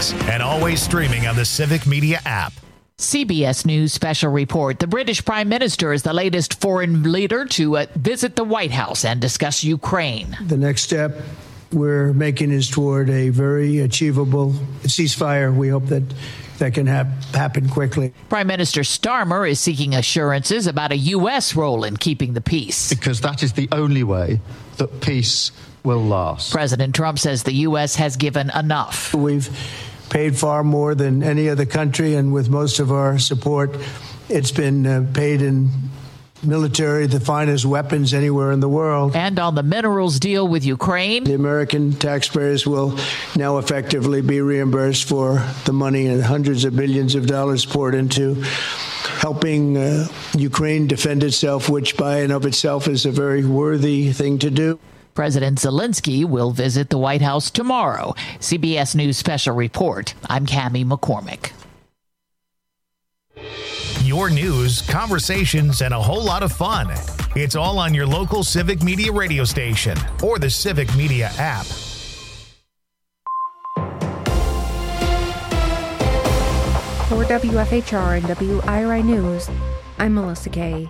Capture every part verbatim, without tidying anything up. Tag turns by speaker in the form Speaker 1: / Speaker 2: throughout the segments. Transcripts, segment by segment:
Speaker 1: six, and always streaming on the Civic Media app.
Speaker 2: C B S News special report. The British Prime Minister is the latest foreign leader to uh, visit the White House and discuss Ukraine.
Speaker 3: The next step we're making is toward a very achievable ceasefire. We hope that that can hap- happen quickly.
Speaker 2: Prime Minister Starmer is seeking assurances about a U S role in keeping the peace.
Speaker 4: Because that is the only way that peace will last.
Speaker 2: President Trump says the U S has given enough.
Speaker 3: We've paid far more than any other country, and with most of our support, it's been uh, paid in military, the finest weapons anywhere in the world.
Speaker 2: And on the minerals deal with Ukraine,
Speaker 3: the American taxpayers will now effectively be reimbursed for the money and hundreds of billions of dollars poured into helping uh, Ukraine defend itself, which by and of itself is a very worthy thing to do.
Speaker 2: President Zelensky will visit the White House tomorrow. C B S News special report. I'm Cammie McCormick.
Speaker 1: Your news, conversations, and a whole lot of fun. It's all on your local Civic Media radio station or the Civic Media app.
Speaker 5: For W F H R and W I R I News, I'm Melissa Kay.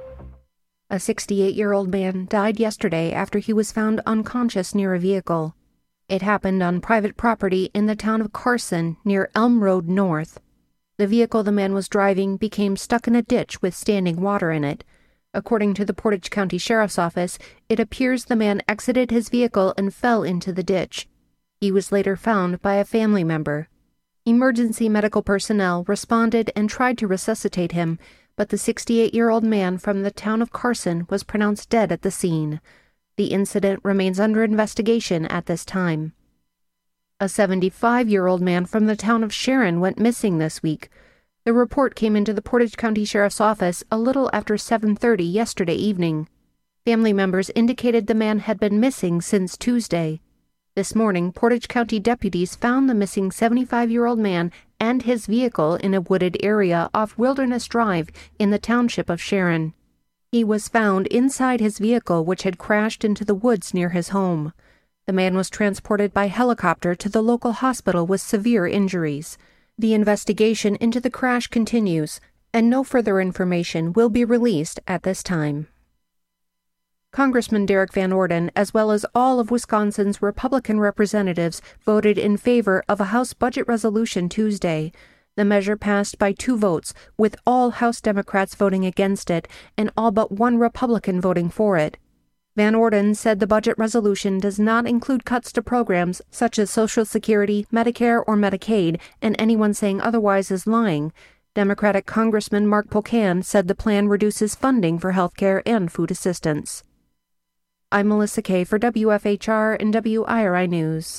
Speaker 5: A sixty-eight-year-old man died yesterday after he was found unconscious near a vehicle. It happened on private property in the town of Carson near Elm Road North. The vehicle the man was driving became stuck in a ditch with standing water in it. According to the Portage County Sheriff's Office, it appears the man exited his vehicle and fell into the ditch. He was later found by a family member. Emergency medical personnel responded and tried to resuscitate him, but the sixty-eight-year-old man from the town of Carson was pronounced dead at the scene. The incident remains under investigation at this time. A seventy-five-year-old man from the town of Sharon went missing this week. The report came into the Portage County Sheriff's Office a little after seven thirty yesterday evening. Family members indicated the man had been missing since Tuesday. This morning, Portage County deputies found the missing seventy-five-year-old man and his vehicle in a wooded area off Wilderness Drive in the township of Sharon. He was found inside his vehicle, which had crashed into the woods near his home. The man was transported by helicopter to the local hospital with severe injuries. The investigation into the crash continues, and no further information will be released at this time. Congressman Derek Van Orden, as well as all of Wisconsin's Republican representatives, voted in favor of a House budget resolution Tuesday. The measure passed by two votes, with all House Democrats voting against it and all but one Republican voting for it. Van Orden said the budget resolution does not include cuts to programs such as Social Security, Medicare, or Medicaid, and anyone saying otherwise is lying. Democratic Congressman Mark Pocan said the plan reduces funding for health care and food assistance. I'm Melissa Kay for W F H R and W I R I News.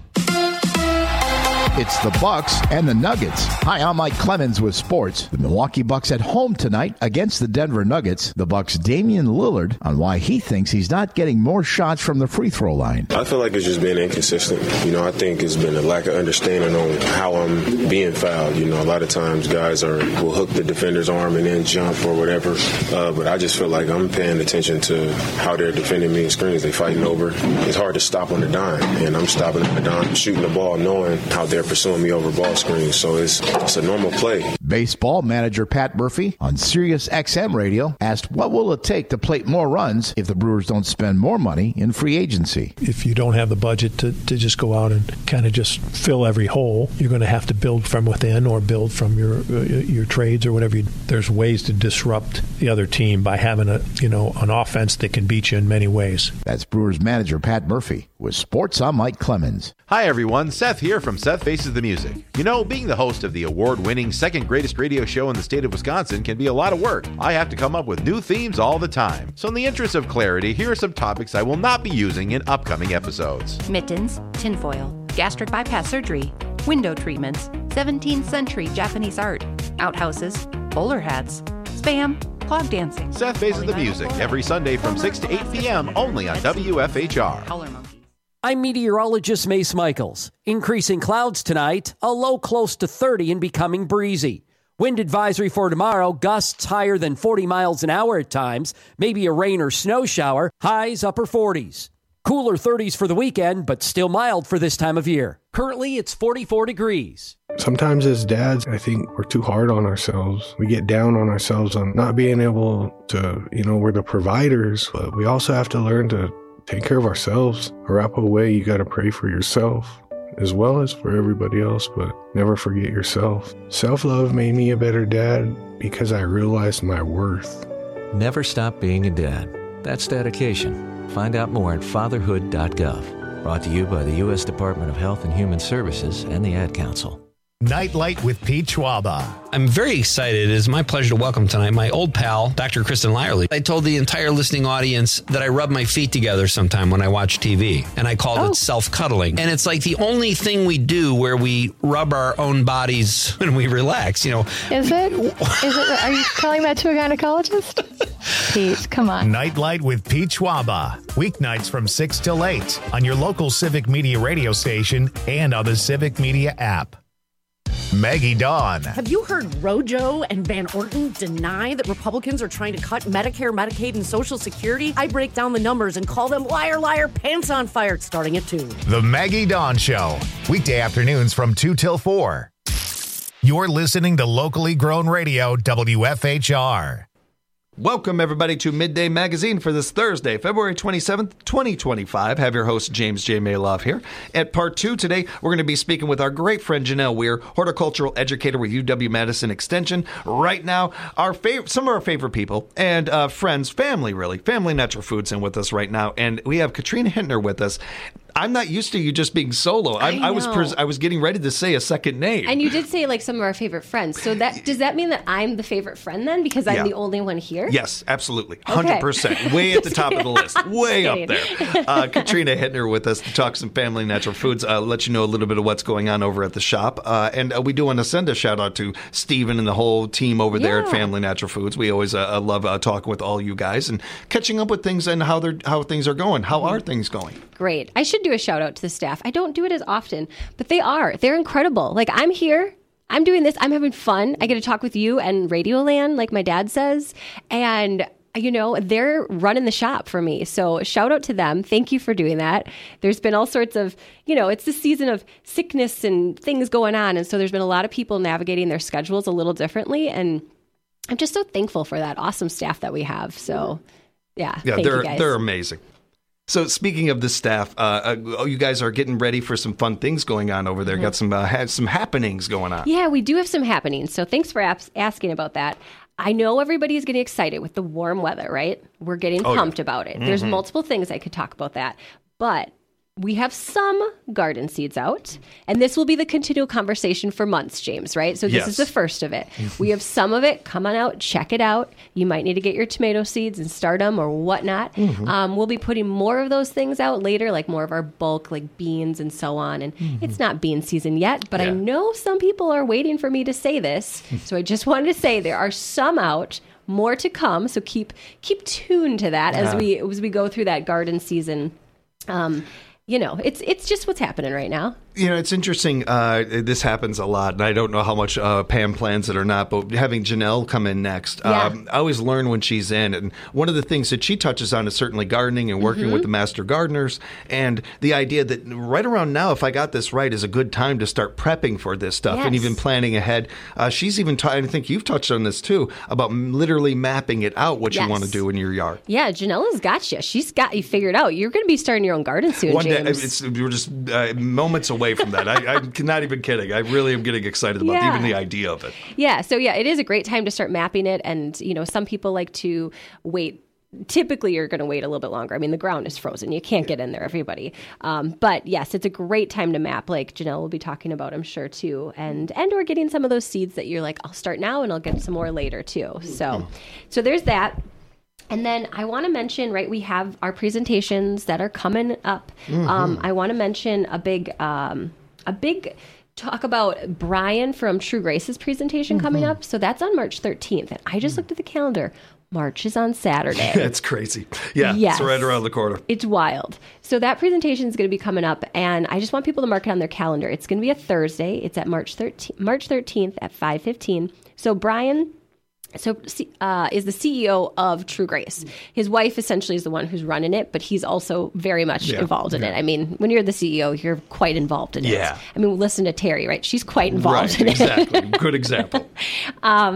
Speaker 6: It's the Bucks and the Nuggets. Hi, I'm Mike Clemens with sports. The Milwaukee Bucks at home tonight against the Denver Nuggets. The Bucks' Damian Lillard on why he thinks he's not getting more shots from the free throw line.
Speaker 7: I feel like it's just been inconsistent. You know, I think it's been a lack of understanding on how I'm being fouled. You know, a lot of times guys are will hook the defender's arm and then jump or whatever. Uh, but I just feel like I'm paying attention to how they're defending me in screens. They fighting over. It's hard to stop on the dime, and I'm stopping on the dime, shooting the ball, knowing how they're pursuing me over ball screens, so it's, it's a normal play.
Speaker 6: Baseball manager Pat Murphy on Sirius X M radio asked what will it take to plate more runs if the Brewers don't spend more money in free agency.
Speaker 8: If you don't have the budget to, to just go out and kind of just fill every hole, you're going to have to build from within or build from your uh, your trades or whatever. You, there's ways to disrupt the other team by having a you know an offense that can beat you in many ways.
Speaker 6: That's Brewers manager Pat Murphy. With sports, I'm Mike Clemens.
Speaker 9: Hi everyone, Seth here from Seth Faces the Music. You know, being the host of the award-winning second greatest radio show in the state of Wisconsin can be a lot of work. I have to come up with new themes all the time. So in the interest of clarity, here are some topics I will not be using in upcoming episodes.
Speaker 10: Mittens, tinfoil, gastric bypass surgery, window treatments, seventeenth century Japanese art, outhouses, bowler hats, spam, clog dancing.
Speaker 9: Seth Faces the Music every Sunday from six to eight p.m. only on W F H R.
Speaker 11: I'm meteorologist Mace Michaels. Increasing clouds tonight, a low close to thirty and becoming breezy. Wind advisory for tomorrow, gusts higher than forty miles an hour at times, maybe a rain or snow shower, highs upper forties. Cooler thirties for the weekend, but still mild for this time of year. Currently, it's forty-four degrees.
Speaker 12: Sometimes as dads, I think we're too hard on ourselves. We get down on ourselves on not being able to, you know, we're the providers, but we also have to learn to take care of ourselves. Wrap away, you got to pray for yourself as well as for everybody else, but never forget yourself. Self-love made me a better dad because I realized my worth.
Speaker 13: Never stop being a dad. That's dedication. Find out more at fatherhood dot gov. Brought to you by the U S Department of Health and Human Services and the Ad Council.
Speaker 1: Nightlight with Pete Schwaba.
Speaker 14: I'm very excited. It is my pleasure to welcome tonight my old pal, Doctor Kristen Lyerly. I told the entire listening audience that I rub my feet together sometime when I watch T V, and I called oh. it self-cuddling. And it's like the only thing we do where we rub our own bodies when we relax, you know.
Speaker 15: Is it? Is it? Are you telling that to a gynecologist? Pete, come on.
Speaker 1: Nightlight with Pete Schwaba. Weeknights from six till eight on your local Civic Media radio station and on the Civic Media app. Maggie Dawn.
Speaker 16: Have you heard Rojo and Van Orton deny that Republicans are trying to cut Medicare, Medicaid, and Social Security? I break down the numbers and call them liar, liar, pants on fire, starting at two.
Speaker 1: The Maggie Dawn Show. Weekday afternoons from two till four. You're listening to locally grown radio, W F H R.
Speaker 17: Welcome, everybody, to Midday Magazine for this Thursday, February twenty-seventh, twenty twenty-five. Have your host, James J. Maloff, here. At part two today, we're going to be speaking with our great friend, Janelle Weir, horticultural educator with U W-Madison Extension. Right now, our fav- some of our favorite people and uh, friends, family, really, Family Natural Foods in with us right now. And we have Katrina Hintner with us. I'm not used to you just being solo. I, I, I was pres- I was getting ready to say a second name.
Speaker 18: And you did say like some of our favorite friends. So that does that mean that I'm the favorite friend then because I'm
Speaker 17: yeah.
Speaker 18: the only one here?
Speaker 17: Yes, absolutely. one hundred percent. Okay. Way at the top of the list. Way up there. Uh, Katrina Hintner with us to talk some Family Natural Foods. Uh, let you know a little bit of what's going on over at the shop. Uh, and uh, we do want to send a shout out to Steven and the whole team over yeah. there at Family Natural Foods. We always uh, love uh, talking with all you guys and catching up with things and how they're how things are going. How are things going?
Speaker 18: Great. I should do a shout out to the staff. I don't do it as often, but they are. They're incredible. Like I'm here. I'm doing this. I'm having fun. I get to talk with you and Radioland, like my dad says. And, you know, they're running the shop for me. So shout out to them. Thank you for doing that. There's been all sorts of, you know, it's the season of sickness and things going on. And so there's been a lot of people navigating their schedules a little differently. And I'm just so thankful for that awesome staff that we have. So, yeah.
Speaker 17: Yeah,
Speaker 18: thank
Speaker 17: they're
Speaker 18: you guys.
Speaker 17: they're amazing. So speaking of the staff, uh, uh, you guys are getting ready for some fun things going on over there. Mm-hmm. Got some uh, ha- some happenings going on.
Speaker 18: Yeah, we do have some happenings. So thanks for ap- asking about that. I know everybody's getting excited with the warm weather, right? We're getting oh, pumped yeah. about it. Mm-hmm. There's multiple things I could talk about that. But we have some garden seeds out, and this will be the continual conversation for months, James, right? So this yes. is the first of it. We have some of it. Come on out, check it out. You might need to get your tomato seeds and start them or whatnot. Mm-hmm. Um, we'll be putting more of those things out later, like more of our bulk, like beans and so on. And mm-hmm. it's not bean season yet, but yeah. I know some people are waiting for me to say this. So I just wanted to say there are some out. More to come, so keep keep tuned to that yeah. as we as we go through that garden season. Um, You know, it's it's just what's happening right now.
Speaker 17: You know, it's interesting. Uh, this happens a lot, and I don't know how much uh, Pam plans it or not, but having Janelle come in next, yeah. um, I always learn when she's in. And one of the things that she touches on is certainly gardening and working mm-hmm. with the master gardeners, and the idea that right around now, if I got this right, is a good time to start prepping for this stuff yes. and even planning ahead. Uh, she's even, ta- I think you've touched on this too, about literally mapping it out, what yes. you want to do in your yard.
Speaker 18: Yeah, Janella's got you. She's got you figured out. You're going to be starting your own garden soon,
Speaker 17: One
Speaker 18: James.
Speaker 17: Day, it's, we're just uh, moments away from that. I, I'm not even kidding. I really am getting excited about yeah. even the idea of it.
Speaker 18: Yeah. So yeah, it is a great time to start mapping it. And, you know, some people like to wait. Typically, you're going to wait a little bit longer. I mean, the ground is frozen. You can't get in there, everybody. Um, but yes, it's a great time to map, like Janelle will be talking about, I'm sure, too. And and we're getting some of those seeds that you're like, I'll start now and I'll get some more later, too. So, so there's that. And then I want to mention, right, we have our presentations that are coming up. Mm-hmm. Um, I want to mention a big, um, a big talk about Brian from True Grace's presentation mm-hmm. coming up. So that's on March thirteenth. And I just mm-hmm. looked at the calendar. March is on Saturday.
Speaker 17: That's crazy. Yeah, yes. It's right around the corner.
Speaker 18: It's wild. So that presentation is going to be coming up, and I just want people to mark it on their calendar. It's going to be a Thursday. It's at March thirteenth, March thirteenth at five fifteen. So Brian so uh, is the C E O of True Grace. His wife essentially is the one who's running it, but he's also very much
Speaker 17: Yeah,
Speaker 18: involved in
Speaker 17: yeah.
Speaker 18: it. I mean, when you're the C E O, you're quite involved in
Speaker 17: Yeah.
Speaker 18: it. I mean, listen to Terry, right? She's quite involved
Speaker 17: Right,
Speaker 18: in
Speaker 17: exactly.
Speaker 18: it.
Speaker 17: Good example.
Speaker 18: um,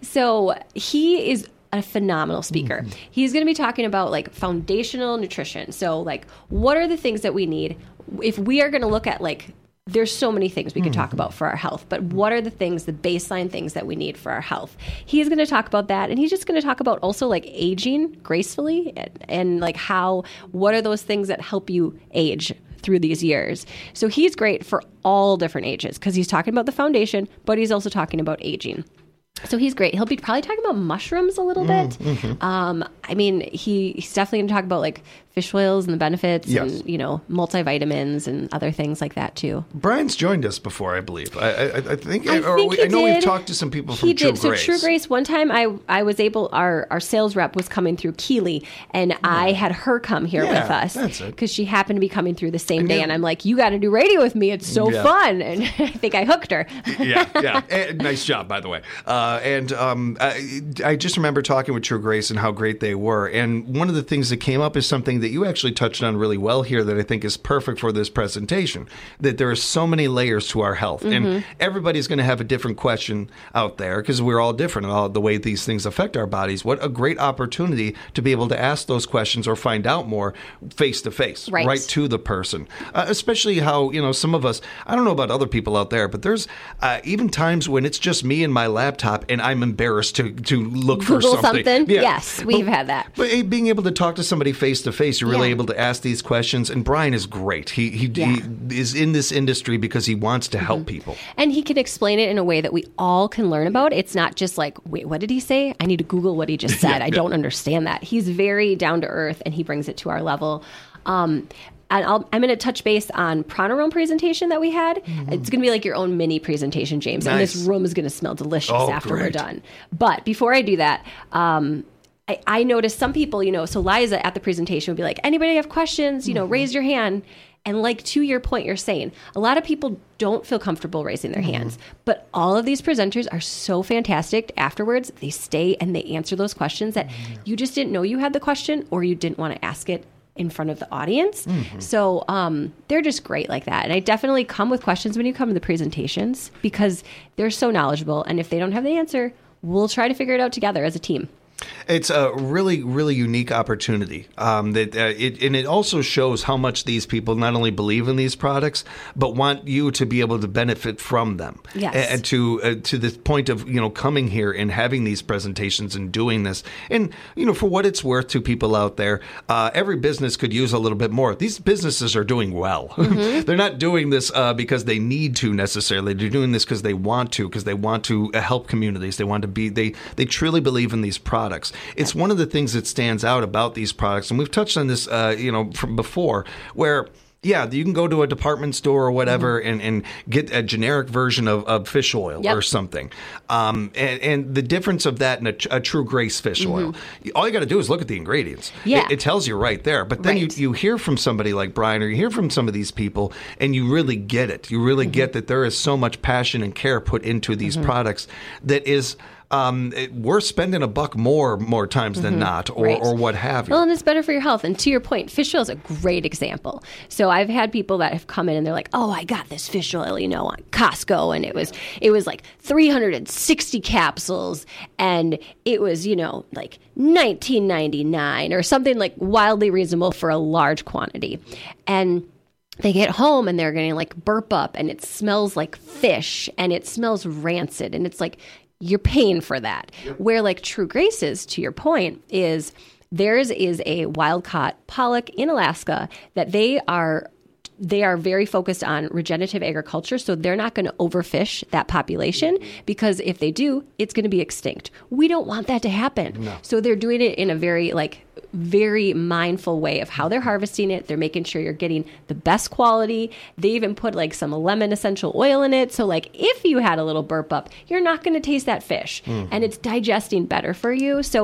Speaker 18: so he is a phenomenal speaker.
Speaker 17: Mm-hmm.
Speaker 18: He's going to be talking about like foundational nutrition. So like, what are the things that we need if we are going to look at like, there's so many things we can talk about for our health, but what are the things, the baseline things that we need for our health? He's going to talk about that, and he's just going to talk about also like aging gracefully and, and like how, what are those things that help you age through these years? So he's great for all different ages because he's talking about the foundation, but he's also talking about aging. So he's great. He'll be probably talking about mushrooms a little bit.
Speaker 17: Mm-hmm.
Speaker 18: Um, I mean, he, he's definitely going to talk about like fish oils and the benefits
Speaker 17: Yes.
Speaker 18: and, you know, multivitamins and other things like that too.
Speaker 17: Brian's joined us before, I believe. I, I, I think,
Speaker 18: I,
Speaker 17: or
Speaker 18: think
Speaker 17: we,
Speaker 18: he
Speaker 17: I know
Speaker 18: did.
Speaker 17: we've talked to some people from
Speaker 18: He
Speaker 17: True
Speaker 18: did.
Speaker 17: Grace.
Speaker 18: So True Grace, one time I, I was able, our, our sales rep was coming through Keeley, and I had her come here
Speaker 17: Yeah,
Speaker 18: with us
Speaker 17: that's it.
Speaker 18: because she happened to be coming through the same
Speaker 17: And
Speaker 18: day.
Speaker 17: you-
Speaker 18: And I'm like, you got to do radio with me. It's so
Speaker 17: Yeah.
Speaker 18: fun. And I think I hooked her.
Speaker 17: yeah, yeah. And nice job, by the way. Uh, and um, I, I just remember talking with True Grace and how great they were. And one of the things that came up is something that you actually touched on really well here that I think is perfect for this presentation, that there are so many layers to our health.
Speaker 18: Mm-hmm.
Speaker 17: And everybody's going to have a different question out there because we're all different in all the way these things affect our bodies. What a great opportunity to be able to ask those questions or find out more face to face,
Speaker 18: Right.
Speaker 17: right to the person. Uh, especially how, you know, some of us, I don't know about other people out there, but there's uh, even times when it's just me and my laptop and I'm embarrassed to, to look for
Speaker 18: Google
Speaker 17: something.
Speaker 18: something?
Speaker 17: Yeah.
Speaker 18: Yes, we've
Speaker 17: But-
Speaker 18: had that.
Speaker 17: But eh, being able to talk to somebody face to face, you're really
Speaker 18: Yeah.
Speaker 17: able to ask these questions. And Brian is great. He, he,
Speaker 18: Yeah.
Speaker 17: he is in this industry because he wants to help people.
Speaker 18: And he can explain it in a way that we all can learn about. It's not just like, wait, what did he say? I need to Google what he just said.
Speaker 17: Yeah,
Speaker 18: I
Speaker 17: yeah.
Speaker 18: don't understand that. He's very down to earth, and he brings it to our level. Um, and I'll, I'm going to touch base on Pronarome presentation that we had. It's going to be like your own mini presentation, James. And this
Speaker 17: Nice.
Speaker 18: room is going to smell delicious
Speaker 17: Oh,
Speaker 18: after we're
Speaker 17: great.
Speaker 18: done. But before I do that, um, I, I noticed some people, you know, so Liza at the presentation would be like, anybody have questions? You know, raise your hand. And like to your point, you're saying a lot of people don't feel comfortable raising their hands, but all of these presenters are so fantastic. Afterwards, they stay and they answer those questions that you just didn't know you had the question or you didn't want to ask it in front of the audience. So um, they're just great like that. And I definitely come with questions when you come to the presentations because they're so knowledgeable. And if they don't have the answer, we'll try to figure it out together as a team.
Speaker 17: It's a really, really unique opportunity. Um, that uh, it, and it also shows how much these people not only believe in these products, but want you to be able to benefit from them.
Speaker 18: Yes.
Speaker 17: And, and to uh, to the point of you know coming here and having these presentations and doing this, and you know for what it's worth to people out there, uh, every business could use a little bit more. These businesses are doing well.
Speaker 18: Mm-hmm.
Speaker 17: They're not doing this uh, because they need to necessarily. They're doing this because they want to, because they want to uh, help communities. They want to be. They they truly believe in these products. It's one of the things that stands out about these products, and we've touched on this, uh, you know, from before, where. Yeah, you can go to a department store or whatever
Speaker 18: Mm-hmm.
Speaker 17: and, and get a generic version of, of fish oil
Speaker 18: Yep.
Speaker 17: or something. Um, and, and the difference of that and a, a True Grace fish oil, all you got to do is look at the ingredients.
Speaker 18: Mm-hmm. Yeah.
Speaker 17: It, it tells you right there. But then
Speaker 18: Right.
Speaker 17: you, you hear from somebody like Brian or you hear from some of these people and you really get it. You really
Speaker 18: Mm-hmm.
Speaker 17: get that there is so much passion and care put into these products that is um, it, we're spending a buck more more times than not or,
Speaker 18: Right.
Speaker 17: or what have you.
Speaker 18: Well, and it's better for your health. And to your point, fish oil is a great example. So I've had people that have come in and they're like, "Oh, I got this fish oil, you know, on Costco, and it was it was like three hundred sixty capsules, and it was, you know, like nineteen ninety-nine or something like wildly reasonable for a large quantity." And they get home and they're getting like burp up, and it smells like fish, and it smells rancid, and it's like you're paying for that. Where like True Grace is, to your point, is theirs is a wild caught pollock in Alaska that they are they are very focused on regenerative agriculture, so they're not going to overfish that population because if they do, it's going to be extinct. We don't want that to happen.
Speaker 17: No.
Speaker 18: So they're doing it in a very like very mindful way of how they're harvesting it. They're making sure you're getting the best quality. They even put like some lemon essential oil in it. So like if you had a little burp up, you're not going to taste that fish, and it's digesting better for you. So it's like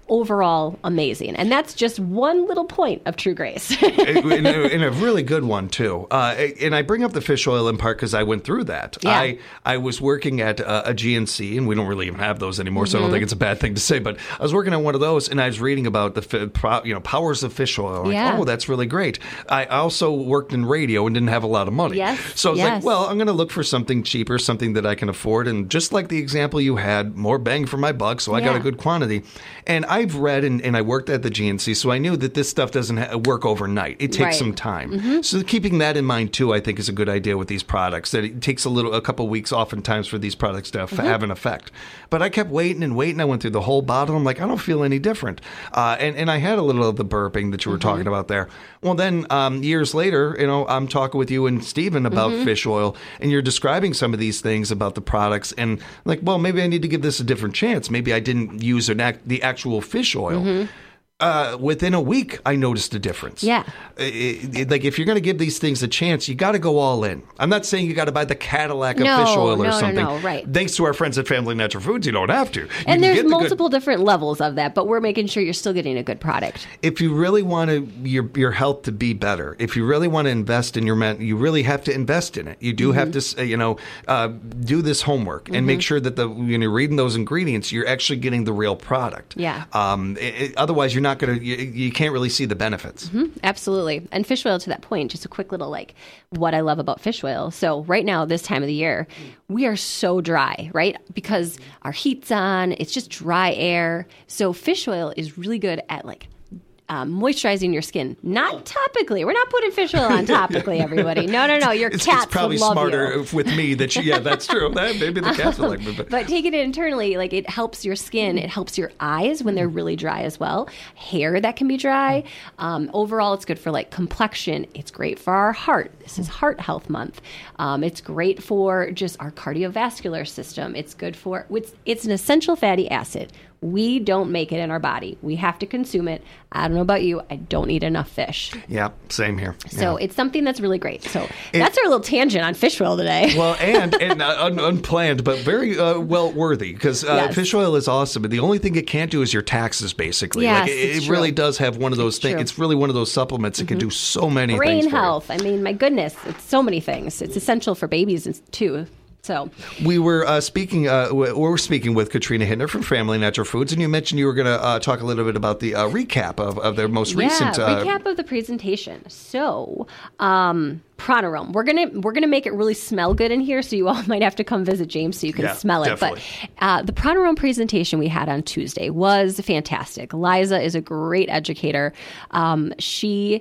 Speaker 18: overall amazing. And that's just one little point of True Grace.
Speaker 17: and, a, and a really good one, too. Uh, and I bring up the fish oil in part because I went through that.
Speaker 18: Yeah.
Speaker 17: I, I was working at a, a G N C, and we don't really even have those anymore,
Speaker 18: Mm-hmm.
Speaker 17: so I don't think it's a bad thing to say. But I was working on one of those, and I was reading about the you know powers of fish oil. I'm
Speaker 18: Yeah.
Speaker 17: like, oh, that's really great. I also worked in radio and didn't have a lot of money.
Speaker 18: Yes.
Speaker 17: So I was
Speaker 18: Yes.
Speaker 17: like, well, I'm going to look for something cheaper, something that I can afford. And just like the example you had, more bang for my buck, so I got
Speaker 18: Yeah.
Speaker 17: a good quantity. And I've read, and, and I worked at the G N C, so I knew that this stuff doesn't ha- work overnight. It takes
Speaker 18: Right.
Speaker 17: some time.
Speaker 18: Mhm.
Speaker 17: So keeping that in mind, too, I think is a good idea with these products, that it takes a little, a couple weeks oftentimes for these products to have,
Speaker 18: Mhm.
Speaker 17: have an effect. But I kept waiting and waiting. I went through the whole bottle. I'm like, I don't feel any different. Uh, and, and I had a little of the burping that you were
Speaker 18: Mm-hmm.
Speaker 17: talking about there. Well, then um, years later, you know, I'm talking with you and Stephen about
Speaker 18: Mhm.
Speaker 17: fish oil, and you're describing some of these things about the products, and like, well, maybe I need to give this a different chance. Maybe I didn't use an act, the actual fish oil.
Speaker 18: Mm-hmm.
Speaker 17: Uh, within a week, I noticed a difference.
Speaker 18: Yeah.
Speaker 17: It- it- like, if you're going to give these things a chance, you got to go all in. I'm not saying you got to buy the Cadillac of
Speaker 18: No,
Speaker 17: fish oil or
Speaker 18: no, no,
Speaker 17: something.
Speaker 18: no, right.
Speaker 17: Thanks to our friends at Family Natural Foods, you don't have to. You
Speaker 18: And
Speaker 17: can
Speaker 18: there's
Speaker 17: get the good-
Speaker 18: multiple different levels of that, but we're making sure you're still getting a good product.
Speaker 17: If you really want to, your your health to be better, if you really want to invest in your men, you really have to invest in it. You do
Speaker 18: Mm-hmm.
Speaker 17: have to, uh, you know, uh, do this homework and make sure that the when you're reading those ingredients, you're actually getting the real product.
Speaker 18: Yeah.
Speaker 17: Um. it- it- otherwise, you're not going to. You, you can't really see the benefits.
Speaker 18: Mhm, absolutely. And fish oil, to that point, just a quick little like what I love about fish oil. So right now, this time of the year, we are so dry, right? Because our heat's on, it's just dry air. So fish oil is really good at like um, moisturizing your skin, not topically. We're not putting fish oil on topically, everybody. No, no, no. Your
Speaker 17: It's,
Speaker 18: cats
Speaker 17: it's probably
Speaker 18: would love
Speaker 17: smarter
Speaker 18: you.
Speaker 17: with me that you, yeah, that's true. That, maybe the cats would like me. But,
Speaker 18: But taking it internally, like it helps your skin. It helps your eyes when they're really dry as well. Hair that can be dry. Um, overall, it's good for like complexion. It's great for our heart. This is Heart Health Month. Um, it's great for just our cardiovascular system. It's good for, it's, it's an essential fatty acid. We don't make it in our body. We have to consume it. I don't know about you. I don't eat enough fish.
Speaker 17: yeah, same here.
Speaker 18: So
Speaker 17: Yeah.
Speaker 18: it's something that's really great. So that's our little tangent on fish oil today.
Speaker 17: Well, and, and uh, un- unplanned, but very uh, well worthy, because uh,
Speaker 18: Yes.
Speaker 17: fish oil is awesome. But the only thing it can't do is your taxes, basically.
Speaker 18: Yes,
Speaker 17: like, it,
Speaker 18: it's
Speaker 17: it really
Speaker 18: true.
Speaker 17: does have one of those
Speaker 18: It's
Speaker 17: things.
Speaker 18: true.
Speaker 17: It's really one of those supplements that can do so many
Speaker 18: Brain
Speaker 17: things. for you.
Speaker 18: health. I mean, my goodness, it's so many things. It's essential for babies and- too. So
Speaker 17: We were uh, speaking. Uh, we were speaking with Katrina Hittner from Family Natural Foods, and you mentioned you were going to uh, talk a little bit about the uh, recap of, of their most recent.
Speaker 18: yeah,
Speaker 17: Uh,
Speaker 18: recap of the presentation. So, um, Pronarome. We're gonna we're gonna make it really smell good in here, so you all might have to come visit James so you can
Speaker 17: Yeah,
Speaker 18: smell it.
Speaker 17: definitely.
Speaker 18: But uh, the Pronarome presentation we had on Tuesday was fantastic. Liza is a great educator. Um, she.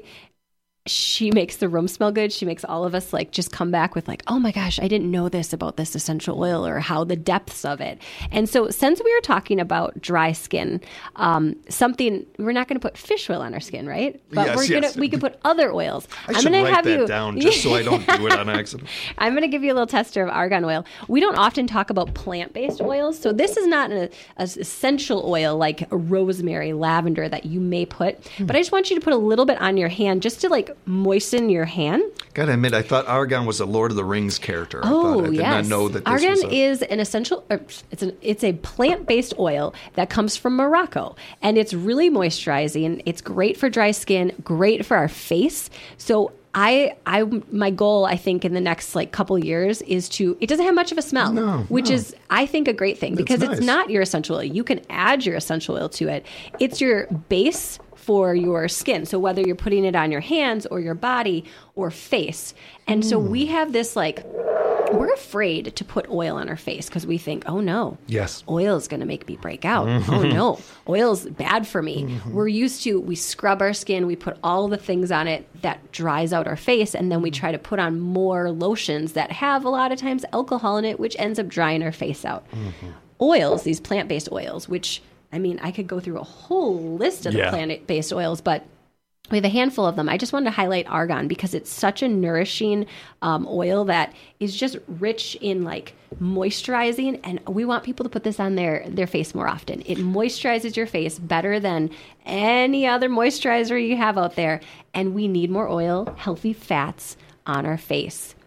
Speaker 18: She makes the room smell good. She makes all of us like just come back with like, oh my gosh, I didn't know this about this essential oil or how the depths of it. And so since we were talking about dry skin, um, something we're not going to put fish oil on our skin, right? But
Speaker 17: Yes,
Speaker 18: we're gonna
Speaker 17: yes.
Speaker 18: we can put other oils.
Speaker 17: I
Speaker 18: I'm
Speaker 17: should
Speaker 18: gonna
Speaker 17: write
Speaker 18: have
Speaker 17: that
Speaker 18: you
Speaker 17: down just so I don't do it on accident.
Speaker 18: I'm going to give you a little tester of argan oil. We don't often talk about plant-based oils, so this is not an essential oil like rosemary, lavender that you may put.
Speaker 17: Hmm.
Speaker 18: But I just want you to put a little bit on your hand just to like moisten your hand.
Speaker 17: Gotta admit, I thought Argan was a Lord of the Rings character. I
Speaker 18: Oh,
Speaker 17: thought, I did
Speaker 18: yes.
Speaker 17: not know that this
Speaker 18: Argan
Speaker 17: was a,
Speaker 18: is an essential. Or it's an it's a plant based oil that comes from Morocco, and it's really moisturizing. It's great for dry skin, great for our face. So. I, I, my goal, I think, in the next like couple years is to. It doesn't have much of a smell,
Speaker 17: No,
Speaker 18: which
Speaker 17: no.
Speaker 18: is, I think, a great thing
Speaker 17: That's
Speaker 18: because
Speaker 17: nice.
Speaker 18: it's not your essential oil. You can add your essential oil to it. It's your base for your skin. So whether you're putting it on your hands or your body or face, and so
Speaker 17: Hmm.
Speaker 18: we have this like. We're afraid to put oil on our face because we think, oh no,
Speaker 17: Yes.
Speaker 18: oil is going to make me break out. Oh no, oil's bad for me.
Speaker 17: Mm-hmm.
Speaker 18: We're used to, we scrub our skin, we put all the things on it that dries out our face, and then we try to put on more lotions that have a lot of times alcohol in it, which ends up drying our face out.
Speaker 17: Mm-hmm.
Speaker 18: Oils, these plant-based oils, which, I mean, I could go through a whole list of
Speaker 17: Yeah.
Speaker 18: the plant-based oils, but we have a handful of them. I just wanted to highlight argan because it's such a nourishing um, oil that is just rich in like moisturizing, and we want people to put this on their their face more often. It moisturizes your face better than any other moisturizer you have out there, and we need more oil, healthy fats on our face.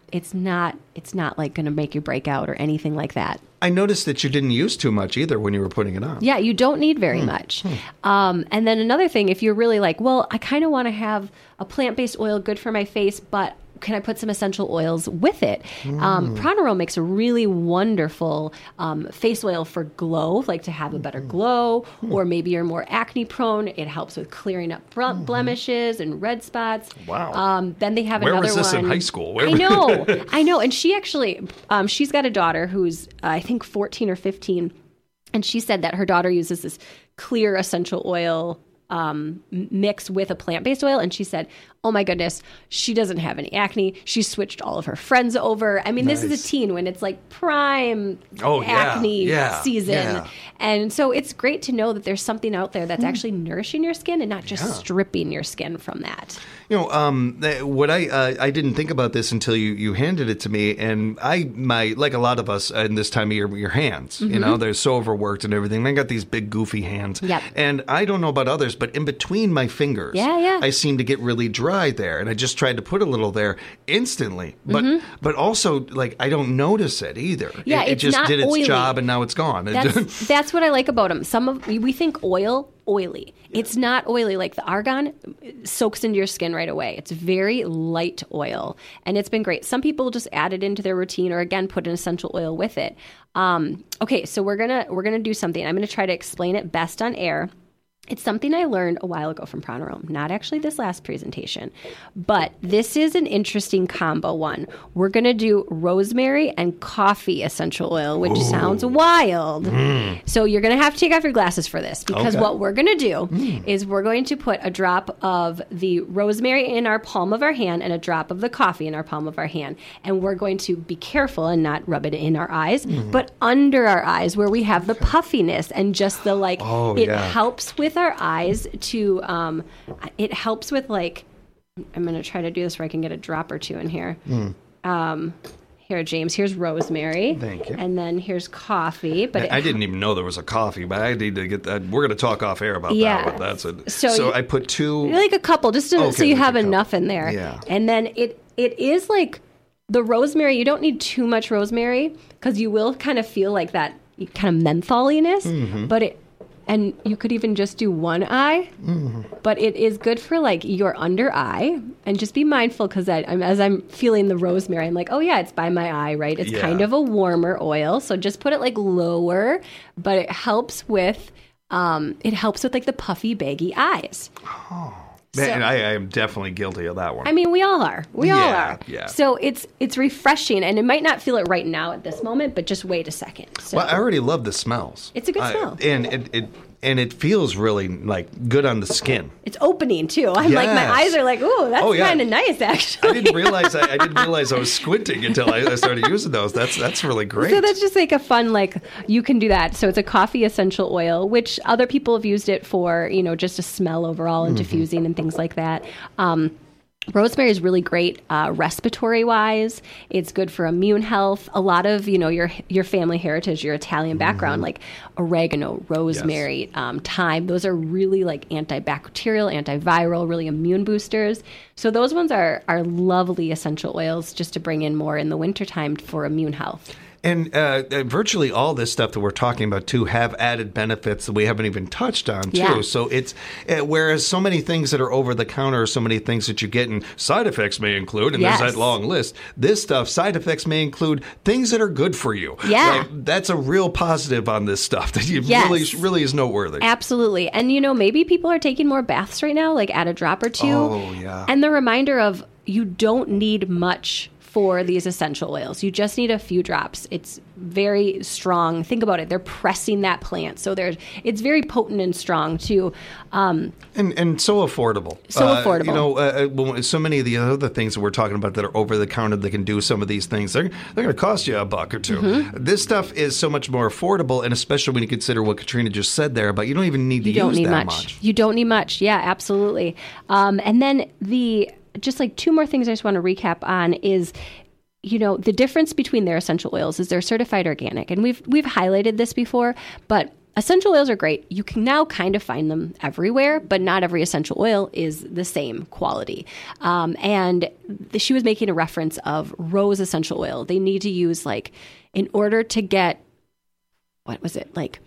Speaker 18: it's not it's not like going to make you break out or anything like that.
Speaker 17: I noticed that you didn't use too much either when you were putting it on.
Speaker 18: Yeah, you don't need very hmm. much. Hmm. Um, and then another thing, if you're really like, well, I kind of want to have a plant-based oil good for my face, but can I put some essential oils with it? Mm. Um, Pronarome makes a really wonderful um, face oil for glow, like to have a better glow, mm. or maybe you're more acne prone. It helps with clearing up ble- mm. blemishes and red spots.
Speaker 17: Wow.
Speaker 18: Um, then they have
Speaker 17: Where
Speaker 18: another
Speaker 17: was this
Speaker 18: one.
Speaker 17: in high school? Where
Speaker 18: I know, I know. And she actually, um, she's got a daughter who's, uh, I think, fourteen or fifteen. And she said that her daughter uses this clear essential oil Um, mix with a plant-based oil, and she said, oh my goodness, she doesn't have any acne. She switched all of her friends over. I mean, nice. This is a teen when it's like prime
Speaker 17: oh,
Speaker 18: acne
Speaker 17: yeah, yeah,
Speaker 18: season.
Speaker 17: Yeah.
Speaker 18: And so it's great to know that there's something out there that's mm. actually nourishing your skin and not just
Speaker 17: yeah.
Speaker 18: stripping your skin from that.
Speaker 17: You know, um, what I uh, I didn't think about this until you, you handed it to me, and I my like a lot of us in this time of year, your hands, mm-hmm. you know, they're so overworked and everything. I got these big goofy hands,
Speaker 18: yep.
Speaker 17: and I don't know about others, but in between my fingers,
Speaker 18: yeah, yeah.
Speaker 17: I seem to get really dry there, and I just tried to put a little there instantly, but mm-hmm. but also like I don't notice it either.
Speaker 18: Yeah,
Speaker 17: it, it
Speaker 18: it's
Speaker 17: just
Speaker 18: not
Speaker 17: did its
Speaker 18: oily.
Speaker 17: job, and now it's gone.
Speaker 18: That's, that's what I like about them. Some of we think oil. Oily. It's not oily. Like the argan soaks into your skin right away. It's very light oil, and it's been great. Some people just add it into their routine, or again put an essential oil with it. Um, okay, so we're gonna we're gonna do something. I'm gonna try to explain it best on air. It's something I learned a while ago from Pronarome, not actually this last presentation, but this is an interesting combo one. We're going to do rosemary and coffee essential oil, which Ooh. Sounds wild. Mm. So you're going to have to take off your glasses for this, because okay. what we're going to do mm. is we're going to put a drop of the rosemary in our palm of our hand and a drop of the coffee in our palm of our hand. And we're going to be careful and not rub it in our eyes, mm. but under our eyes where we have the puffiness and just the like,
Speaker 17: oh,
Speaker 18: it
Speaker 17: yeah.
Speaker 18: helps with our eyes to um it helps with like I'm gonna try to do this where I can get a drop or two in here.
Speaker 17: Mm.
Speaker 18: Um here, James, here's rosemary.
Speaker 17: Thank you.
Speaker 18: And then here's coffee. But
Speaker 17: I,
Speaker 18: it,
Speaker 17: I didn't even know there was a coffee, but I need to get that. We're going to talk off air about
Speaker 18: yeah.
Speaker 17: that. But that's it.
Speaker 18: So,
Speaker 17: so
Speaker 18: you,
Speaker 17: I put two,
Speaker 18: like a couple, just to,
Speaker 17: okay,
Speaker 18: so you have
Speaker 17: like
Speaker 18: enough in there.
Speaker 17: Yeah.
Speaker 18: And then it it is like the rosemary. You don't need too much rosemary because you will kind of feel like that kind of mentholiness.
Speaker 17: Mm-hmm.
Speaker 18: But it. And you could even just do one eye,
Speaker 17: mm-hmm.
Speaker 18: but it is good for like your under eye. And just be mindful because I'm, as I'm feeling the rosemary, I'm like, oh yeah, it's by my eye, right? It's
Speaker 17: yeah.
Speaker 18: kind of a warmer oil, so just put it like lower. But it helps with, um, it helps with like the puffy, baggy eyes.
Speaker 17: Oh. Man,
Speaker 18: So-
Speaker 17: I, I am definitely guilty of that one.
Speaker 18: I mean, we all are. We all
Speaker 17: Yeah,
Speaker 18: are.
Speaker 17: yeah.
Speaker 18: So it's it's refreshing, and it might not feel it right now at this moment, but just wait a second. So
Speaker 17: well, I already love the smells.
Speaker 18: It's a good
Speaker 17: I-
Speaker 18: smell.
Speaker 17: and it, it and it feels really like good on the skin.
Speaker 18: it's opening too. I'm like, my
Speaker 17: Yes.
Speaker 18: eyes are like, ooh, that's
Speaker 17: Oh, yeah.
Speaker 18: kind of nice, actually.
Speaker 17: I didn't realize I, I didn't realize I was squinting until I, I started using those. That's that's really great.
Speaker 18: So that's just like a fun, like, you can do that. So it's a coffee essential oil, which other people have used it for, you know, just a smell overall and
Speaker 17: Mhm.
Speaker 18: diffusing and things like that. Um, rosemary is really great uh, respiratory wise. It's good for immune health. A lot of, you know, your your family heritage, your Italian background, like oregano, rosemary, um, thyme, those are really like antibacterial, antiviral, really immune boosters. So those ones are, are lovely essential oils just to bring in more in the wintertime for immune health.
Speaker 17: And uh, uh, virtually all this stuff that we're talking about, too, have added benefits that we haven't even touched on, too.
Speaker 18: Yeah.
Speaker 17: So it's, uh, whereas so many things that are over the counter, so many things that you get, and side effects may include, and
Speaker 18: Yes.
Speaker 17: there's that long list, this stuff, side effects may include things that are good for you.
Speaker 18: Yeah.
Speaker 17: Like, that's a real positive on this stuff that you
Speaker 18: Yes.
Speaker 17: really, really is noteworthy.
Speaker 18: Absolutely. And, you know, maybe people are taking more baths right now, like add a drop or two.
Speaker 17: Oh, yeah.
Speaker 18: And the reminder of you don't need much for these essential oils. You just need a few drops. It's very strong. Think about it. They're pressing that plant. So there's, it's very potent and strong too. Um,
Speaker 17: And and so affordable.
Speaker 18: So
Speaker 17: Uh,
Speaker 18: affordable.
Speaker 17: You know, uh, well, so many of the other things that we're talking about that are over the counter that can do some of these things, they're, they're going to cost you a buck or 2
Speaker 18: Mhm.
Speaker 17: This stuff is so much more affordable, and especially when you consider what Katrina just said there, but you don't even need to
Speaker 18: you don't
Speaker 17: use
Speaker 18: need
Speaker 17: that
Speaker 18: much.
Speaker 17: much.
Speaker 18: You don't need much. Yeah, absolutely. Um, and then the, just like two more things I just want to recap on is, you know, the difference between their essential oils is they're certified organic. And we've we've highlighted this before, but essential oils are great. You can now kind of find them everywhere, but not every essential oil is the same quality. Um, and the, she was making a reference of rose essential oil. They need to use like, in order to get, what was it, like